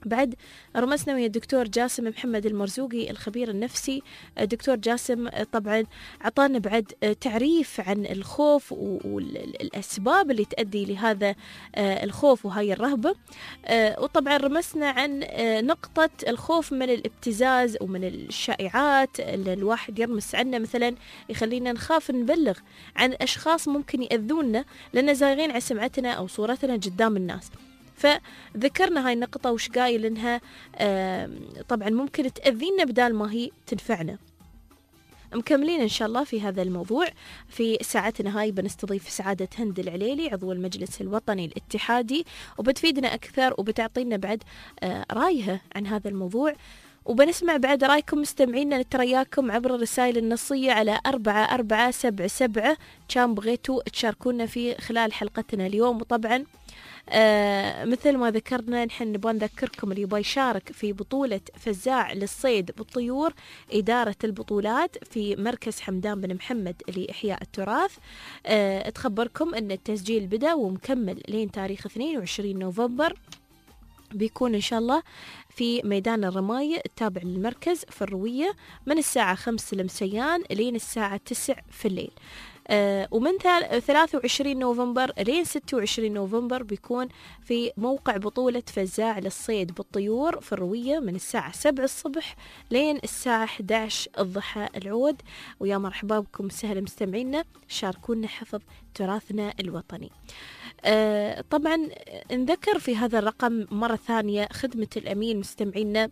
بعد رمسنا ويا الدكتور جاسم محمد المرزوقي الخبير النفسي. الدكتور جاسم طبعا عطانا بعد تعريف عن الخوف والأسباب اللي تؤدي لهذا الخوف وهاي الرهبة. وطبعا رمسنا عن نقطة الخوف من الابتزاز ومن الشائعات اللي الواحد يرمس عنه، مثلا يخلينا نخاف نبلغ عن أشخاص ممكن يأذونا لأننا زايغين على سمعتنا أو صورتنا قدام الناس. فذكرنا هاي النقطة وش قايل إنها طبعا ممكن تأذينا بدال ما هي تنفعنا. مكملين إن شاء الله في هذا الموضوع. في ساعتنا هاي بنستضيف سعادة هند العليلي عضو المجلس الوطني الاتحادي، وبتفيدنا أكثر وبتعطينا بعد رأيها عن هذا الموضوع، وبنسمع بعد رأيكم مستمعينا نترياكم عبر الرسائل النصية على 4477 كان بغيتوا تشاركونا في خلال حلقتنا اليوم. وطبعا مثل ما ذكرنا نحن نبغى نذكركم اللي يبغى يشارك في بطولة فزاع للصيد بالطيور إدارة البطولات في مركز حمدان بن محمد لإحياء التراث، تخبركم أن التسجيل بدأ ومكمل لين تاريخ 22 نوفمبر. بيكون إن شاء الله في ميدان الرماية التابع للمركز في الروية من الساعة 5 المسيان لين الساعة 9 في الليل. ومن 23 نوفمبر لين 26 نوفمبر بيكون في موقع بطولة فزاع للصيد بالطيور في الروية من الساعة 7 الصبح لين الساعة 11 الضحى العود. ويا مرحبا بكم سهلا مستمعينا، شاركونا حفظ تراثنا الوطني. طبعا نذكر في هذا الرقم مرة ثانية خدمة الأمين مستمعينا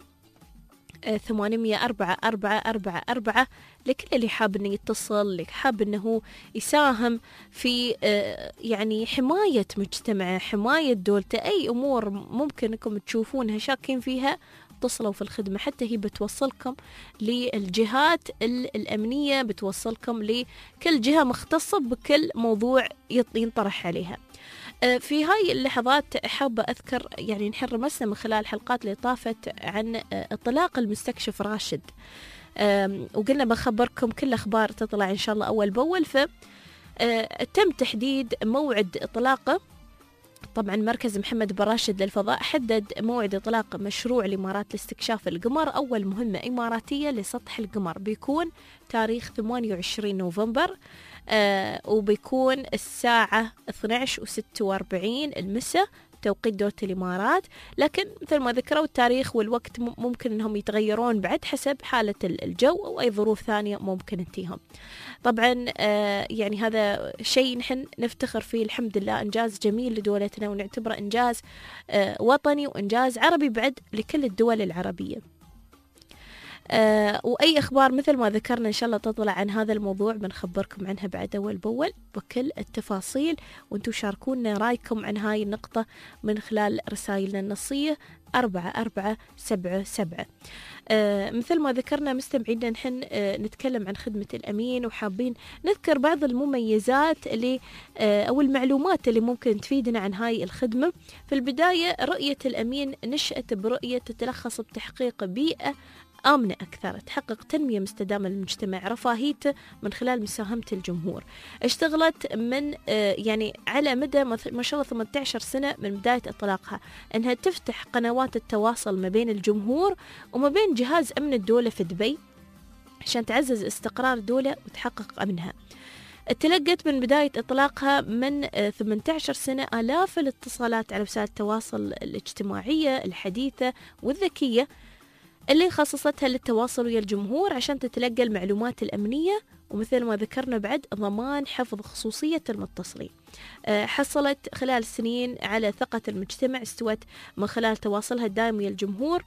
800-4444 لكل اللي حاب انه يتصل، اللي حاب انه يساهم في يعني حماية مجتمعه، حماية دولته، اي امور ممكن انكم تشوفونها شاكين فيها اتصلوا في الخدمة، حتى هي بتوصلكم للجهات الأمنية، بتوصلكم لكل جهة مختصة بكل موضوع ينطرح عليها. في هاي اللحظات حابة أذكر يعني نحن رمسنا من خلال الحلقات اللي طافت عن إطلاق المستكشف راشد، وقلنا بخبركم كل أخبار تطلع إن شاء الله أول بأول. فتم تحديد موعد إطلاقه. طبعا مركز محمد بن راشد للفضاء حدد موعد إطلاق مشروع الإمارات لاستكشاف القمر، أول مهمة إماراتية لسطح القمر بيكون تاريخ 28 نوفمبر، وبيكون الساعة 12:46 المساء توقيت دولة الإمارات. لكن مثل ما ذكروا التاريخ والوقت ممكن أنهم يتغيرون بعد حسب حالة الجو أو أي ظروف ثانية ممكن انتيهم. طبعا يعني هذا شيء نحن نفتخر فيه، الحمد لله إنجاز جميل لدولتنا ونعتبره إنجاز وطني وإنجاز عربي بعد لكل الدول العربية. وأي أخبار مثل ما ذكرنا إن شاء الله تطلع عن هذا الموضوع بنخبركم عنها بعد أول بأول بكل التفاصيل، وانتم شاركونا رأيكم عن هاي النقطة من خلال رسائلنا النصية 4477. مثل ما ذكرنا مستمعينا نحن نتكلم عن خدمة الأمين، وحابين نذكر بعض المميزات اللي أو المعلومات اللي ممكن تفيدنا عن هاي الخدمة. في البداية رؤية الأمين نشأت برؤية تتلخص بتحقيق بيئة آمنة أكثر، تحقق تنمية مستدامة للمجتمع، رفاهيته من خلال مساهمة الجمهور. اشتغلت من يعني على مدى ما شاء الله 18 سنة من بداية إطلاقها، أنها تفتح قنوات التواصل ما بين الجمهور وما بين جهاز أمن الدولة في دبي عشان تعزز استقرار الدولة وتحقق أمنها. تلقت من بداية إطلاقها من 18 سنة آلاف الاتصالات على وسائل التواصل الاجتماعية الحديثة والذكية اللي خصصتها للتواصل ويا الجمهور عشان تتلقى المعلومات الأمنية، ومثل ما ذكرنا بعد ضمان حفظ خصوصية المتصلين. حصلت خلال سنين على ثقة المجتمع، استوت من خلال تواصلها الدائم ويا الجمهور.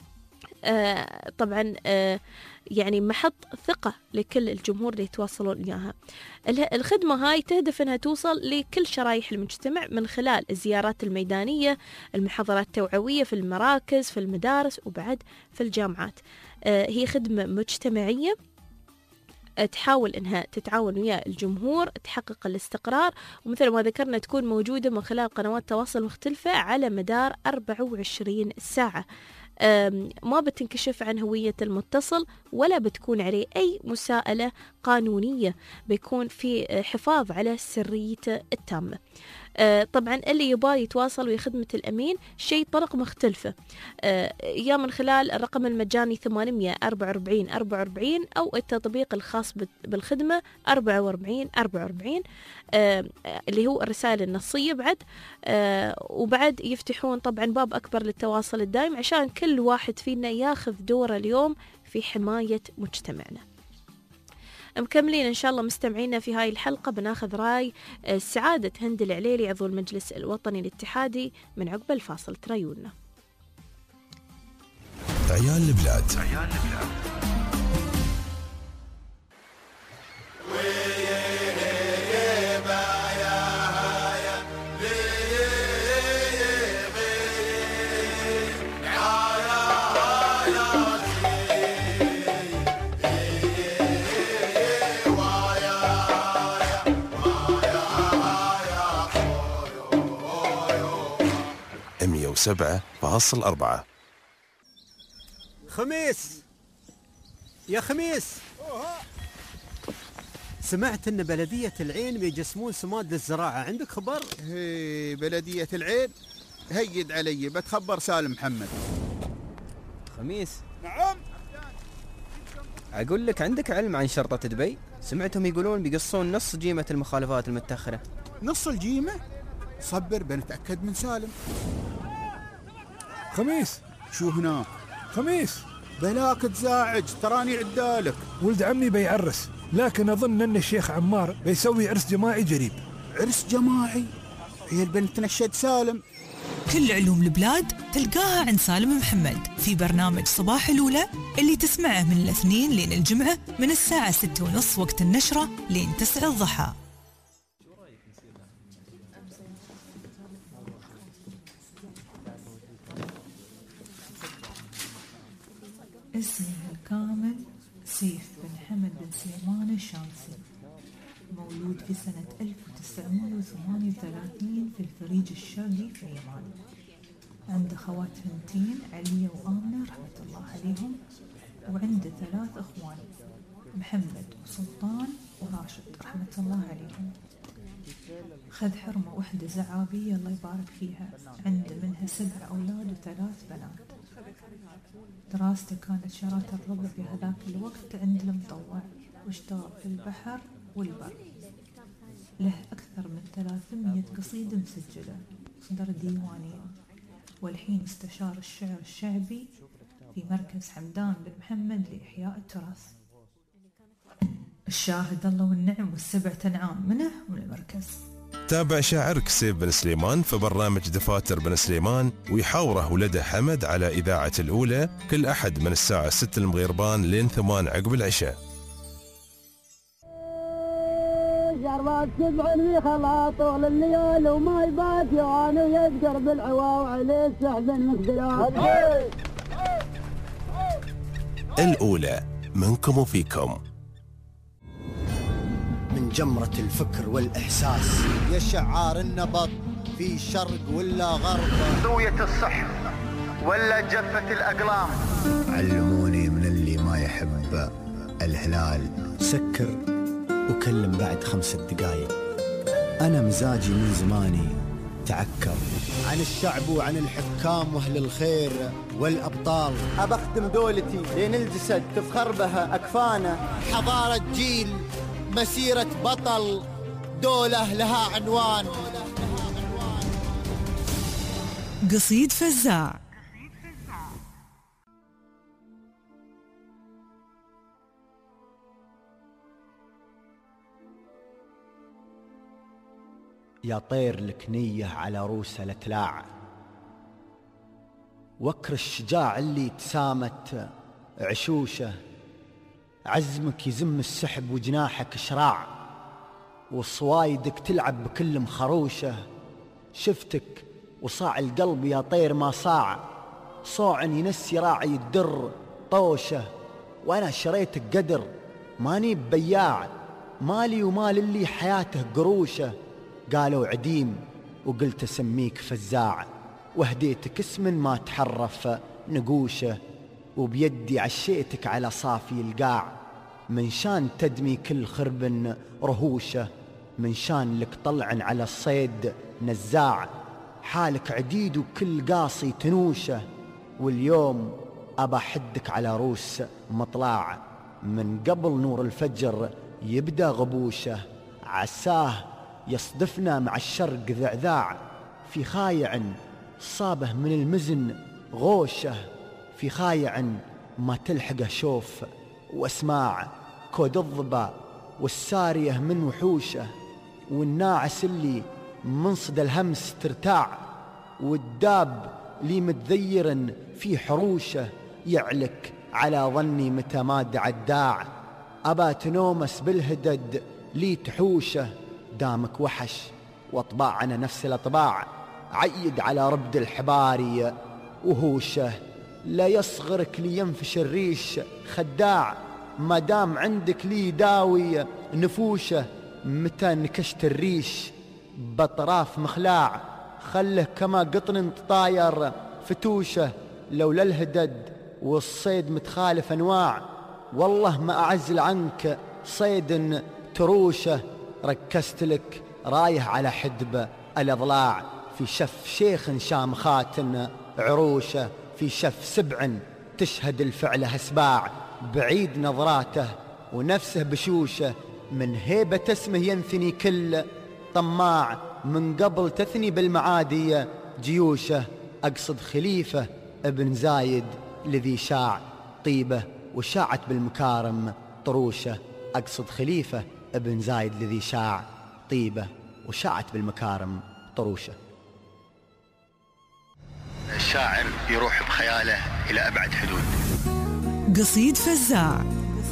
طبعا يعني محط ثقة لكل الجمهور اللي يتواصلون إياها. الخدمة هاي تهدف أنها توصل لكل شرائح المجتمع من خلال الزيارات الميدانية، المحاضرات التوعوية في المراكز، في المدارس، وبعد في الجامعات. هي خدمة مجتمعية تحاول أنها تتعاون ويا الجمهور تحقق الاستقرار، ومثل ما ذكرنا تكون موجودة من خلال قنوات تواصل مختلفة على مدار 24 ساعة. ما بتنكشف عن هوية المتصل ولا بتكون عليه أي مساءلة قانونية، بيكون في حفاظ على سريته التامة. طبعا اللي يبغى يتواصل ويا خدمة الأمين شيء طرق مختلفة، يا من خلال الرقم المجاني 844 44 أو التطبيق الخاص بالخدمة 44 44 اللي هو الرسائل النصية بعد. وبعد يفتحون طبعا باب أكبر للتواصل الدائم عشان كل واحد فينا ياخذ دوره اليوم في حماية مجتمعنا. مكملين إن شاء الله مستمعينا في هاي الحلقة، بناخذ رأي سعادة هند العليلي عضو المجلس الوطني الاتحادي من عقب الفاصل. تريونا عيال البلاد. .4 خميس يا خميس، سمعت ان بلدية العين بيجسمون سماد للزراعة، عندك خبر؟ هي بلدية العين هيد علي، بتخبر سالم محمد. خميس نعم. اقول لك، عندك علم عن شرطة دبي؟ سمعتهم يقولون بيقصون نص جيمة المخالفات المتأخرة. نص الجيمة؟ صبر بنتأكد من سالم. خميس شو هناك؟ خميس بلاك تزاعج، تراني عدالك. ولد عمي بيعرس، لكن أظن أن الشيخ عمار بيسوي عرس جماعي قريب. عرس جماعي؟ هي البنت نشد سالم. كل علوم البلاد تلقاها عند سالم محمد في برنامج صباح الأولى اللي تسمعه من الاثنين لين الجمعة من الساعة 6:30 وقت النشرة لين 9 الضحى. اسمه الكامل سيف بن حمد بن سليمان الشامسي، مولود في سنة 1938 في الفريج الشرقي في اليمن. عنده خوات بنتين علية وآمنة رحمة الله عليهم، وعنده 3 أخوان محمد وسلطان وراشد رحمة الله عليهم. خذ حرمة وحدة زعابية الله يبارك فيها، عنده منها 7 أولاد و3 بنات. دراسته كانت شراكة الربع في هذاك الوقت عند المطوع، واشتغل في البحر والبر. له أكثر من 300 قصيدة مسجلة، صدر ديوانين، والحين استشار الشعر الشعبي في مركز حمدان بن محمد لإحياء التراث. الشاهد الله والنعم والسبع تنعام منه من المركز. تابع شاعرك سيف بن سليمان في برنامج دفاتر بن سليمان ويحاوره ولده حمد على إذاعة الأولى كل أحد من الساعة 6 المغيربان لين 8 عقب العشاء. شربات 7 في خلاط طول الليالي وما يبات يواني يذكر بالعوا وعليه السحب المقدرات. الأولى منكم وفيكم. من جمرة الفكر والإحساس يشعار النبض في شرق ولا غرب، ضوية الصح ولا جفة الأقلام. علموني من اللي ما يحب الهلال سكر وكلم بعد 5 دقايق. أنا مزاجي من زماني تعكر عن الشعب وعن الحكام وأهل الخير والأبطال. أبخدم دولتي لين الجسد تفخر بها أكفانه. حضارة جيل، مسيرة بطل، دولة لها عنوان. قصيد فزاع. يا طير لك نية على روس الاتلاع، وكر الشجاع اللي تسامت عشوشه. عزمك يزم السحب وجناحك شراع، وصوايدك تلعب بكل مخروشه. شفتك وصاع القلب يا طير ما صاع، صوع ينسي راعي الدر طوشه. وانا شريتك قدر ماني ببياع، مالي ومال اللي حياته قروشه. قالوا عديم وقلت اسميك فزاع، وهديتك اسم ما تحرف نقوشه، وبيدي عشيتك على صافي القاع، من شان تدمي كل خرب رهوشه، من شان لك طلع على الصيد نزاع، حالك عديد وكل قاصي تنوشه، واليوم أبا حدك على روس مطلع، من قبل نور الفجر يبدأ غبوشه، عساه يصدفنا مع الشرق ذعذاع، في خايع صابه من المزن غوشه، في خايع ما تلحقه شوف واسماع، كود الضبا والسارية من وحوشه، والناعس اللي من صدى الهمس ترتاع، والداب لي متذير في حروشه، يعلك على ظني متى ما دعا الداع، أبا تنومس بالهدد لي تحوشه، دامك وحش واطباعنا نفس الاطباع، عيد على ربد الحباري وهوشه، لا يصغرك لينفش الريش خداع، ما دام عندك لي داوي نفوشه، متى نكشت الريش بطراف مخلاع، خله كما قطن طاير فتوشه، لولا الهدد والصيد متخالف انواع، والله ما اعزل عنك صيد تروشه، ركزت لك رايه على حدب الاضلاع، في شف شيخ شامخات عروشه، في شف سبع تشهد الفعل هسباع، بعيد نظراته ونفسه بشوشه، من هيبة اسمه ينثني كل طماع، من قبل تثني بالمعادي جيوشه، أقصد خليفة ابن زايد الذي شاع طيبة وشاعت بالمكارم طروشه، أقصد خليفة ابن زايد الذي شاع طيبة وشاعت بالمكارم طروشه. الشاعر يروح بخياله إلى أبعد حدود. قصيد فزاع.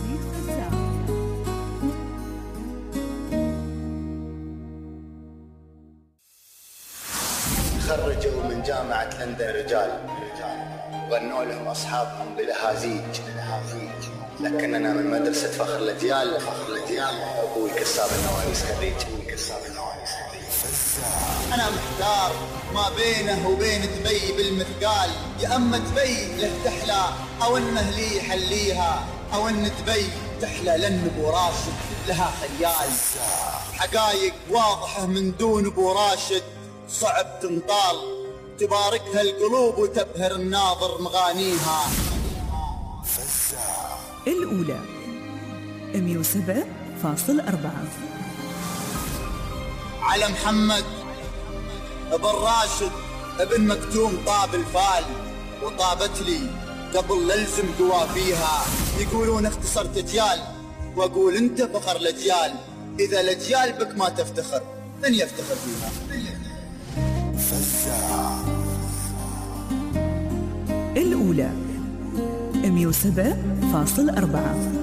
خرجوا من جامعة لندن رجال وغنوا لهم أصحابهم بلهازيج، لكننا من مدرسة فخر الأجيال، أبوي كساب النواريس خريج. أنا محتار ما بينه وبين دبي بالمثقال، يا أما دبي له تحلى أو إنه لي يحليها، أو إن دبي تحلى لأن أبو راشد لها خيال، حقايق واضحة من دون أبو راشد صعب تنطال، تباركها القلوب وتبهر الناظر مغانيها. الأولى 107.4 على محمد ابن راشد ابن مكتوم طاب الفال، وطابت لي قبل للزم قوافيها، يقولون اختصرت اجيال واقول انت فخر الاجيال، اذا الاجيال بك ما تفتخر من يفتخر فيها. الأولى 107.4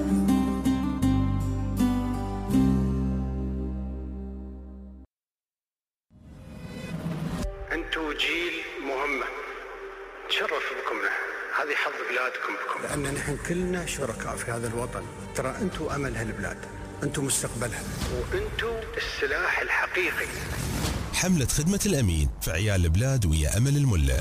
أنتوا جيل مهمة تشرف بكم نحن، هذه حظ بلادكم بكم، لأن نحن كلنا شركاء في هذا الوطن، ترى أنتوا أمل هالبلاد، أنتوا مستقبلها، وأنتوا السلاح الحقيقي. حملة خدمة الأمين في عيال البلاد ويا أمل الملا.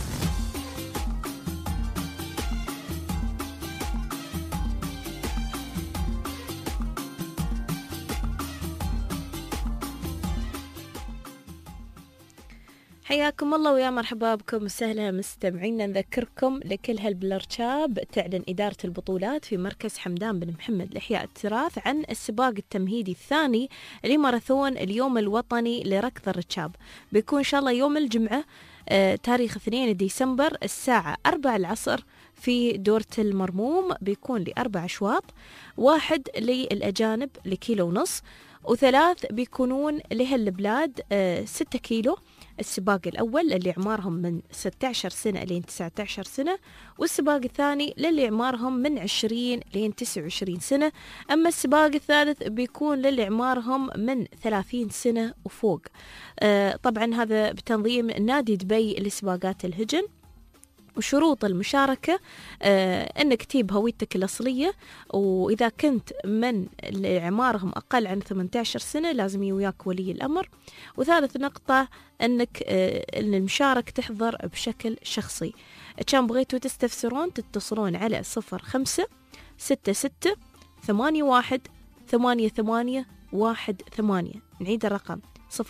حياكم الله ويا مرحبا بكم وسهلا مستمعينا. نذكركم لكل هالبلرشاب تعلن إدارة البطولات في مركز حمدان بن محمد لإحياء التراث عن السباق التمهيدي الثاني لماراثون اليوم الوطني لركض الركاب. بيكون إن شاء الله يوم الجمعة تاريخ 2 ديسمبر الساعة 4 العصر في دورة المرموم. بيكون ل4 أشواط، 1 للأجانب لكيلو ونص، و3 بيكونون لهالبلاد 6 كيلو. السباق الأول للي عمارهم من 16 سنة لين 19 سنة، والسباق الثاني للي عمارهم من 20 لين 29 سنة. أما السباق الثالث بيكون للي عمارهم من 30 سنة وفوق. طبعا هذا بتنظيم نادي دبي لسباقات الهجن. وشروط المشاركة أنك تجيب هويتك الأصلية، وإذا كنت من اللي عمارهم أقل عن 18 سنة لازم يوياك ولي الأمر. وثالث نقطة أنك المشارك تحضر بشكل شخصي. كان بغيتوا تستفسرون تتصلون على 0566818818. نعيد الرقم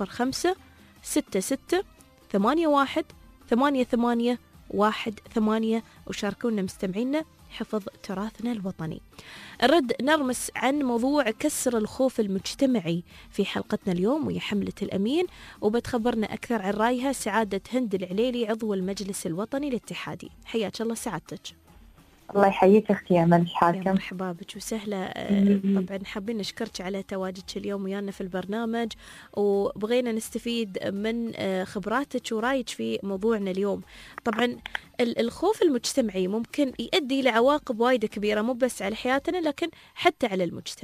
0566818818 وشاركونا مستمعينا حفظ تراثنا الوطني. نرد نرمس عن موضوع كسر الخوف المجتمعي في حلقتنا اليوم وهي حملة الأمين، وبتخبرنا أكثر عن رأيها سعادة هند العليلي عضو المجلس الوطني الاتحادي. حياك الله سعادتك. الله يحييك اختي امل، حالكم؟ مرحبا بك وسهلا. طبعا حابين نشكرك على تواجدك اليوم ويانا في البرنامج، وبغينا نستفيد من خبراتك ورايك في موضوعنا اليوم. طبعا الخوف المجتمعي ممكن يؤدي لعواقب وايد كبيرة، مو بس على حياتنا لكن حتى على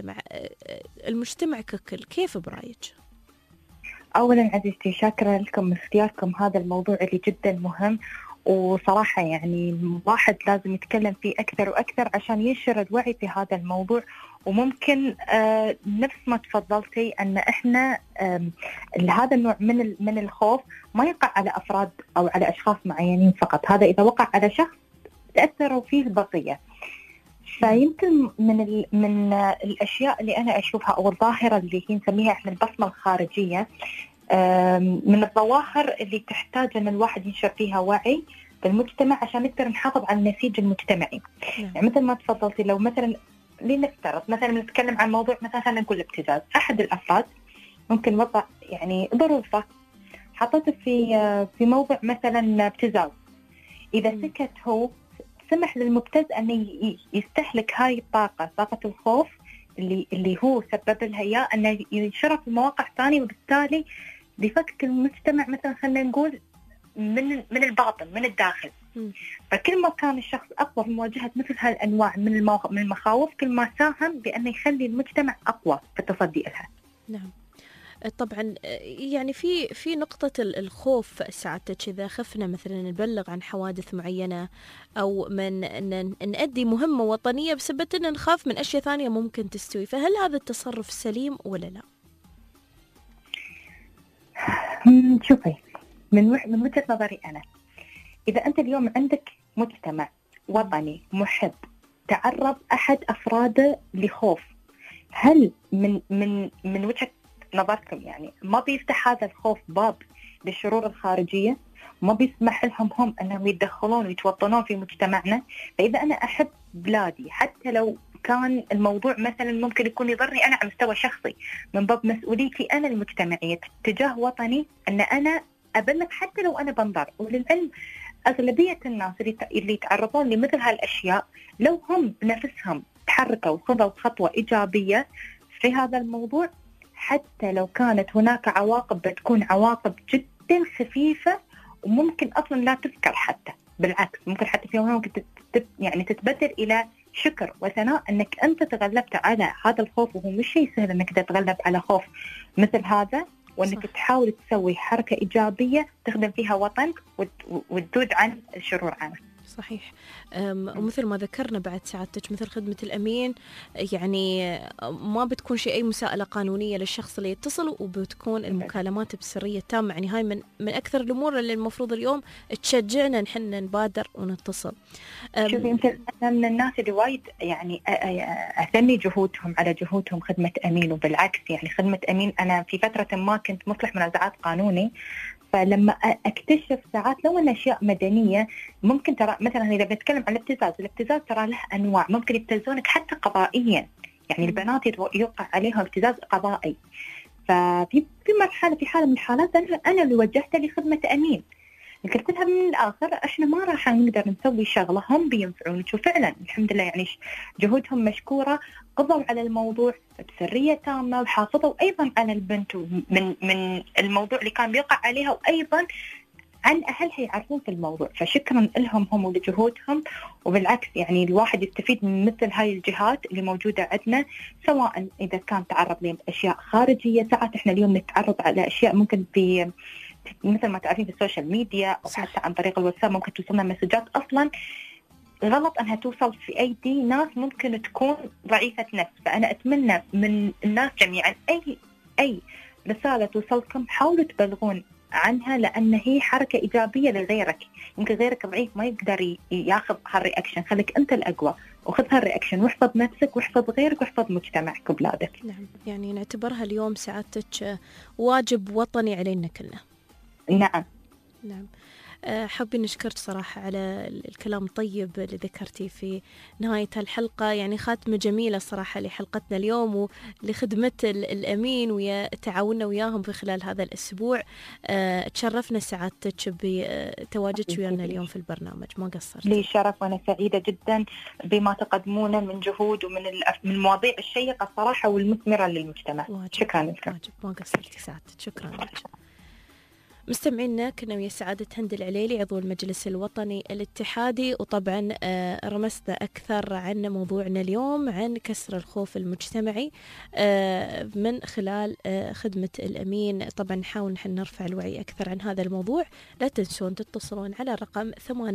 المجتمع ككل. كيف برايك؟ اولا عزيزتي شاكرة لكم اختياركم هذا الموضوع اللي جدا مهم، وصراحة يعني الواحد لازم يتكلم فيه أكثر وأكثر عشان ينشر الوعي في هذا الموضوع. وممكن نفس ما تفضلتي أن إحنا هذا النوع من الخوف ما يقع على أفراد أو على أشخاص معينين فقط، هذا إذا وقع على شخص تأثروا فيه البقية. فيمكن من الأشياء اللي أنا أشوفها أو الظاهرة اللي هي نسميها إحنا البصمة الخارجية، من الظواهر اللي تحتاج أن الواحد ينشر فيها وعي بالمجتمع عشان نقدر نحافظ على النسيج المجتمعي. يعني مثل ما تفضلتي، لو مثلا لنفترض مثلا نتكلم عن موضوع مثلا خلينا نقول الابتزاز، أحد الأفراد ممكن وضع يعني ظروفه حطته في موضع مثلا ابتزاز، إذا سكت هو سمح للمبتز أن يستهلك هاي الطاقة، طاقة الخوف اللي هو سبب لها إياه، أنه ينشرها في مواقع ثانية، وبالتالي بيفكك المجتمع مثلا خلينا نقول من الباطن من الداخل. فكل ما كان الشخص أقوى في مواجهة مثل هالأنواع من المخاوف، كل ما ساهم بأنه يخلي المجتمع أقوى في التصدي لها. نعم طبعا. يعني في نقطة الخوف ساعتك إذا خفنا مثلا نبلغ عن حوادث معينة أو من نأدي مهمة وطنية بسبب أن نخاف من أشياء ثانية ممكن تستوي، فهل هذا التصرف سليم ولا لا؟ شوفي، من وجهة نظري أنا، إذا أنت اليوم عندك مجتمع وطني محب تعرض أحد أفراده لخوف، هل من وجهة نظركم يعني ما بيفتح هذا الخوف باب للشرور الخارجية؟ ما بيسمح لهم هم أنهم يتدخلون ويتوطنون في مجتمعنا؟ فإذا أنا أحب بلادي حتى لو كان الموضوع مثلا ممكن يكون يضرني أنا على مستوى شخصي، من باب مسؤوليتي أنا المجتمعية تجاه وطني أن أنا أبلغ حتى لو أنا بنضر. وللعلم أغلبية الناس اللي يتعرضون لمثل هالأشياء لو هم بنفسهم تحركوا وخذوا خطوة إيجابية في هذا الموضوع، حتى لو كانت هناك عواقب بتكون عواقب جدا خفيفة وممكن أصلا لا تذكر، حتى بالعكس ممكن حتى في ممكن يعني تتبدل إلى شكر وثناء أنك أنت تغلبت على هذا الخوف. وهو مش شيء سهل أنك تتغلب على خوف مثل هذا، وأنك تحاول تسوي حركة إيجابية تخدم فيها وطنك وتدود عن الشرور عنه. صحيح. ومثل ما ذكرنا بعد سعادتك مثل خدمة الأمين، يعني ما بتكون شيء أي مساءلة قانونية للشخص اللي يتصل، وبتكون المكالمات بسرية تامة. يعني هاي من أكثر الأمور اللي المفروض اليوم تشجعنا نحن نبادر ونتصل. شوف، يمكن أنا من الناس اللي وايد يعني أثني جهودهم على جهودهم خدمة أمين، وبالعكس يعني خدمة أمين أنا في فترة ما كنت مصلح منازعات قانوني، فلما أكتشف ساعات لو أن أشياء مدنية ممكن ترى مثلا إذا بنتكلم عن الابتزاز ترى له أنواع، ممكن يبتزونك حتى قضائيا، يعني البنات يوقع عليهم ابتزاز قضائي. ففي مرحلة في حالة من الحالات أنا اللي وجهت لي خدمة أمين، قلت لها من الآخر إحنا ما راح نقدر نسوي شغلة هم بينفعونك، وفعلا الحمد لله يعني جهودهم مشكورة، قضوا على الموضوع بسرية تامة وحافظوا أيضا على البنت من الموضوع اللي كان بيقع عليها، وأيضا عن أهلها يعرفون في الموضوع. فشكرا لهم هم ولجهودهم، وبالعكس يعني الواحد يستفيد من مثل هاي الجهات اللي موجودة عندنا، سواء إذا كان تعرض لأشياء خارجية. ساعات إحنا اليوم نتعرض على أشياء ممكن في مثل ما تعرفين في السوشيال ميديا أو حتى عن طريق الواتساب ممكن توصلنا مسجات أصلا غلط أنها توصل في أيدي ناس ممكن تكون ضعيفة نفس. فأنا أتمنى من الناس جميعا أي رسالة توصلكم حاولوا تبلغون عنها، لأن هي حركة إيجابية لغيرك. يمكن غيرك ضعيف ما يقدر ياخذ هالرياكشن، خليك أنت الأقوى وخذ هالرياكشن، واحفظ نفسك واحفظ غيرك واحفظ مجتمعك وبلادك. نعم، يعني نعتبرها اليوم سعادتك واجب وطني علينا كلنا. نعم. نعم. حابين نشكرك صراحة على الكلام الطيب اللي ذكرتي في نهاية هالحلقة، يعني خاتمة جميلة صراحة لحلقتنا اليوم ولخدمة الأمين ويا تعاوننا وياهم في خلال هذا الأسبوع. تشرفنا سعادتك بتواجدك ويانا اليوم في البرنامج، ما قصرت. لي شرف، وأنا سعيدة جدا بما تقدمونه من جهود ومن المواضيع الشيقة الصراحة والمثمرة للمجتمع. شكرا لك. واجب، ما قصرتي سعادتك، شكرا لك. مستمعينا كنا ويا سعادة هند العليلي عضو المجلس الوطني الاتحادي، وطبعا رمسنا أكثر عن موضوعنا اليوم عن كسر الخوف المجتمعي من خلال خدمة الأمين. طبعا نحاول نحن نرفع الوعي أكثر عن هذا الموضوع. لا تنسون تتصلون على رقم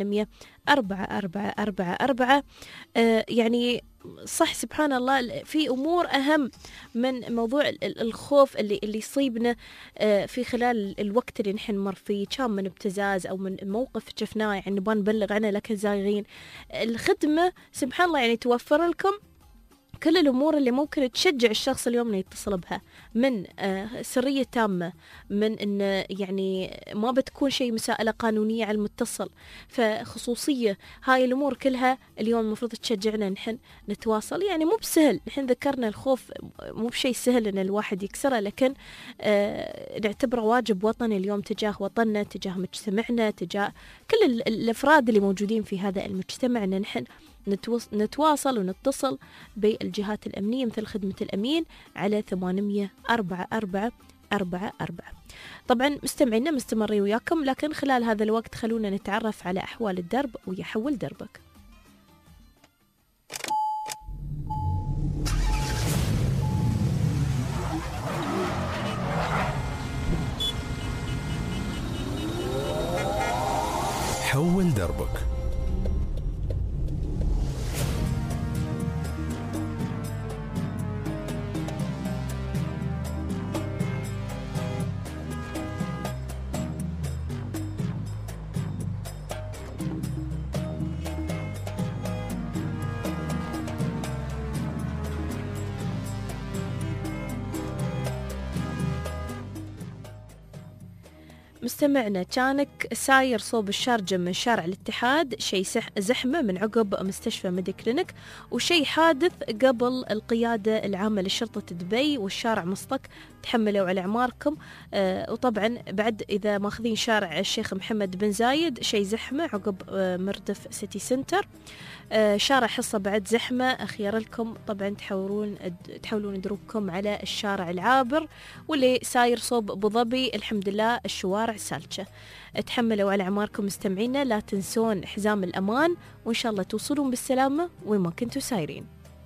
800-4444. يعني صح، سبحان الله في أمور أهم من موضوع الخوف اللي يصيبنا في خلال الوقت اللي نحن نمر فيه، كان من ابتزاز أو من موقف شفناه يعني نبغى نبلغ عنه لكن زايغين. الخدمة سبحان الله يعني توفر لكم كل الأمور اللي ممكن تشجع الشخص اليوم إنه يتصل بها، من سرية تامة، من إن يعني ما بتكون شيء مساءلة قانونية على المتصل، فخصوصية. هاي الأمور كلها اليوم المفروض تشجعنا نحن نتواصل. يعني مو بسهل، نحن ذكرنا الخوف مو بشيء سهل إن الواحد يكسره، لكن نعتبره واجب وطني اليوم تجاه وطننا، تجاه مجتمعنا، تجاه كل الأفراد اللي موجودين في هذا المجتمع، إن نحن نتواصل ونتصل بالجهات الأمنية مثل خدمة الأمين على 800-4444. طبعا مستمعينا مستمرين وياكم، لكن خلال هذا الوقت خلونا نتعرف على أحوال الدرب ويحول دربك. حول دربك. مستمعنا، كانك ساير صوب الشارجة من شارع الاتحاد، شيء زحمة من عقب مستشفى ميدي كلينيك، وشيء حادث قبل القيادة العامة لشرطة دبي والشارع مسطك. تحملوا على أعماركم. وطبعا بعد إذا ماخذين شارع الشيخ محمد بن زايد شيء زحمة عقب مردف سيتي سنتر. شارع حصة بعد زحمة. أخير لكم طبعا تحولون دروبكم على الشارع العابر، واللي ساير صوب أبو ظبي الحمد لله الشوارع سالكة. تحملوا على أعماركم مستمعينا، لا تنسون حزام الأمان، وإن شاء الله توصلون بالسلامة وين ما كنتوا سايرين.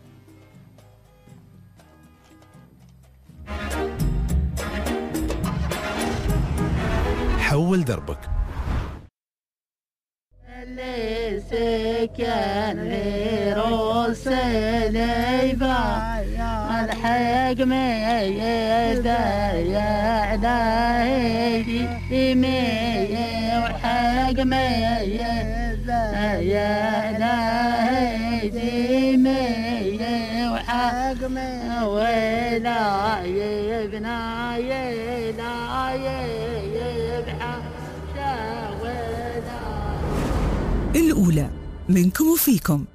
حول دربك. اللي سكن غيروس ليبا الحق ميدا يعدايدي مي وحق ميدا يعدايدي مي وحق مي ولا يبنا يلا يبحى الأولى منكم وفيكم.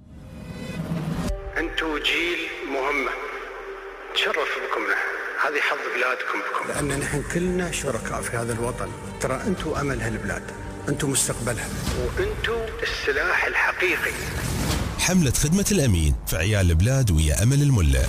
أنتوا جيل مهمة، تشرف بكم نحن، هذه حظ بلادكم بكم، لأن نحن كلنا شركاء في هذا الوطن. ترى أنتوا أمل هالبلاد، أنتوا مستقبلها، وأنتوا السلاح الحقيقي. حملة خدمة الأمين في عيال البلاد ويا أمل الملا.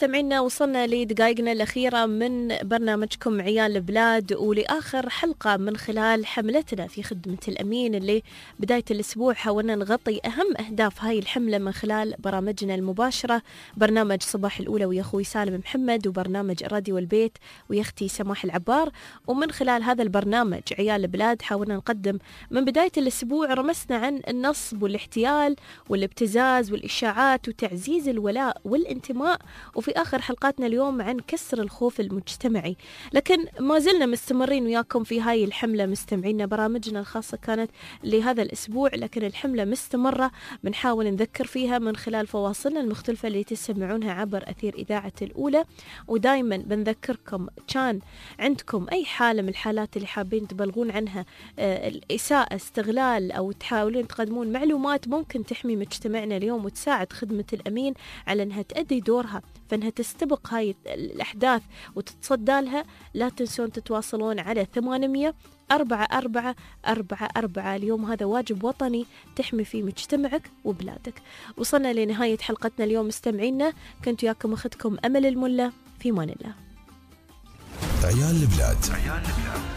مستمعينا وصلنا لدقائقنا الأخيرة من برنامجكم عيال البلاد ولآخر حلقة من خلال حملتنا في خدمة الأمين اللي بداية الأسبوع حاولنا نغطي أهم أهداف هاي الحملة من خلال برامجنا المباشرة، برنامج صباح الأولى ويا أخوي سالم محمد وبرنامج راديو البيت ويا أختي سماح العبار. ومن خلال هذا البرنامج عيال البلاد حاولنا نقدم من بداية الأسبوع رمسنا عن النصب والاحتيال والابتزاز والإشاعات وتعزيز الولاء والانتماء، وفي آخر حلقاتنا اليوم عن كسر الخوف المجتمعي. لكن ما زلنا مستمرين وياكم في هاي الحملة مستمعينا، برامجنا الخاصة كانت لهذا الأسبوع لكن الحملة مستمرة، بنحاول نذكر فيها من خلال فواصلنا المختلفة اللي تسمعونها عبر أثير إذاعة الأولى. ودايما بنذكركم كان عندكم أي حالة من الحالات اللي حابين تبلغون عنها الإساءة، استغلال، أو تحاولون تقدمون معلومات ممكن تحمي مجتمعنا اليوم وتساعد خدمة الأمين على أنها تأدي دورها فإنها تستبق هاي الأحداث وتتصدى لها، لا تنسون تتواصلون على 800-4444. اليوم هذا واجب وطني تحمي فيه مجتمعك وبلادك. وصلنا لنهاية حلقتنا اليوم مستمعينا، كنت وياكم أختكم أمل الملا، في مان الله. عيال البلاد.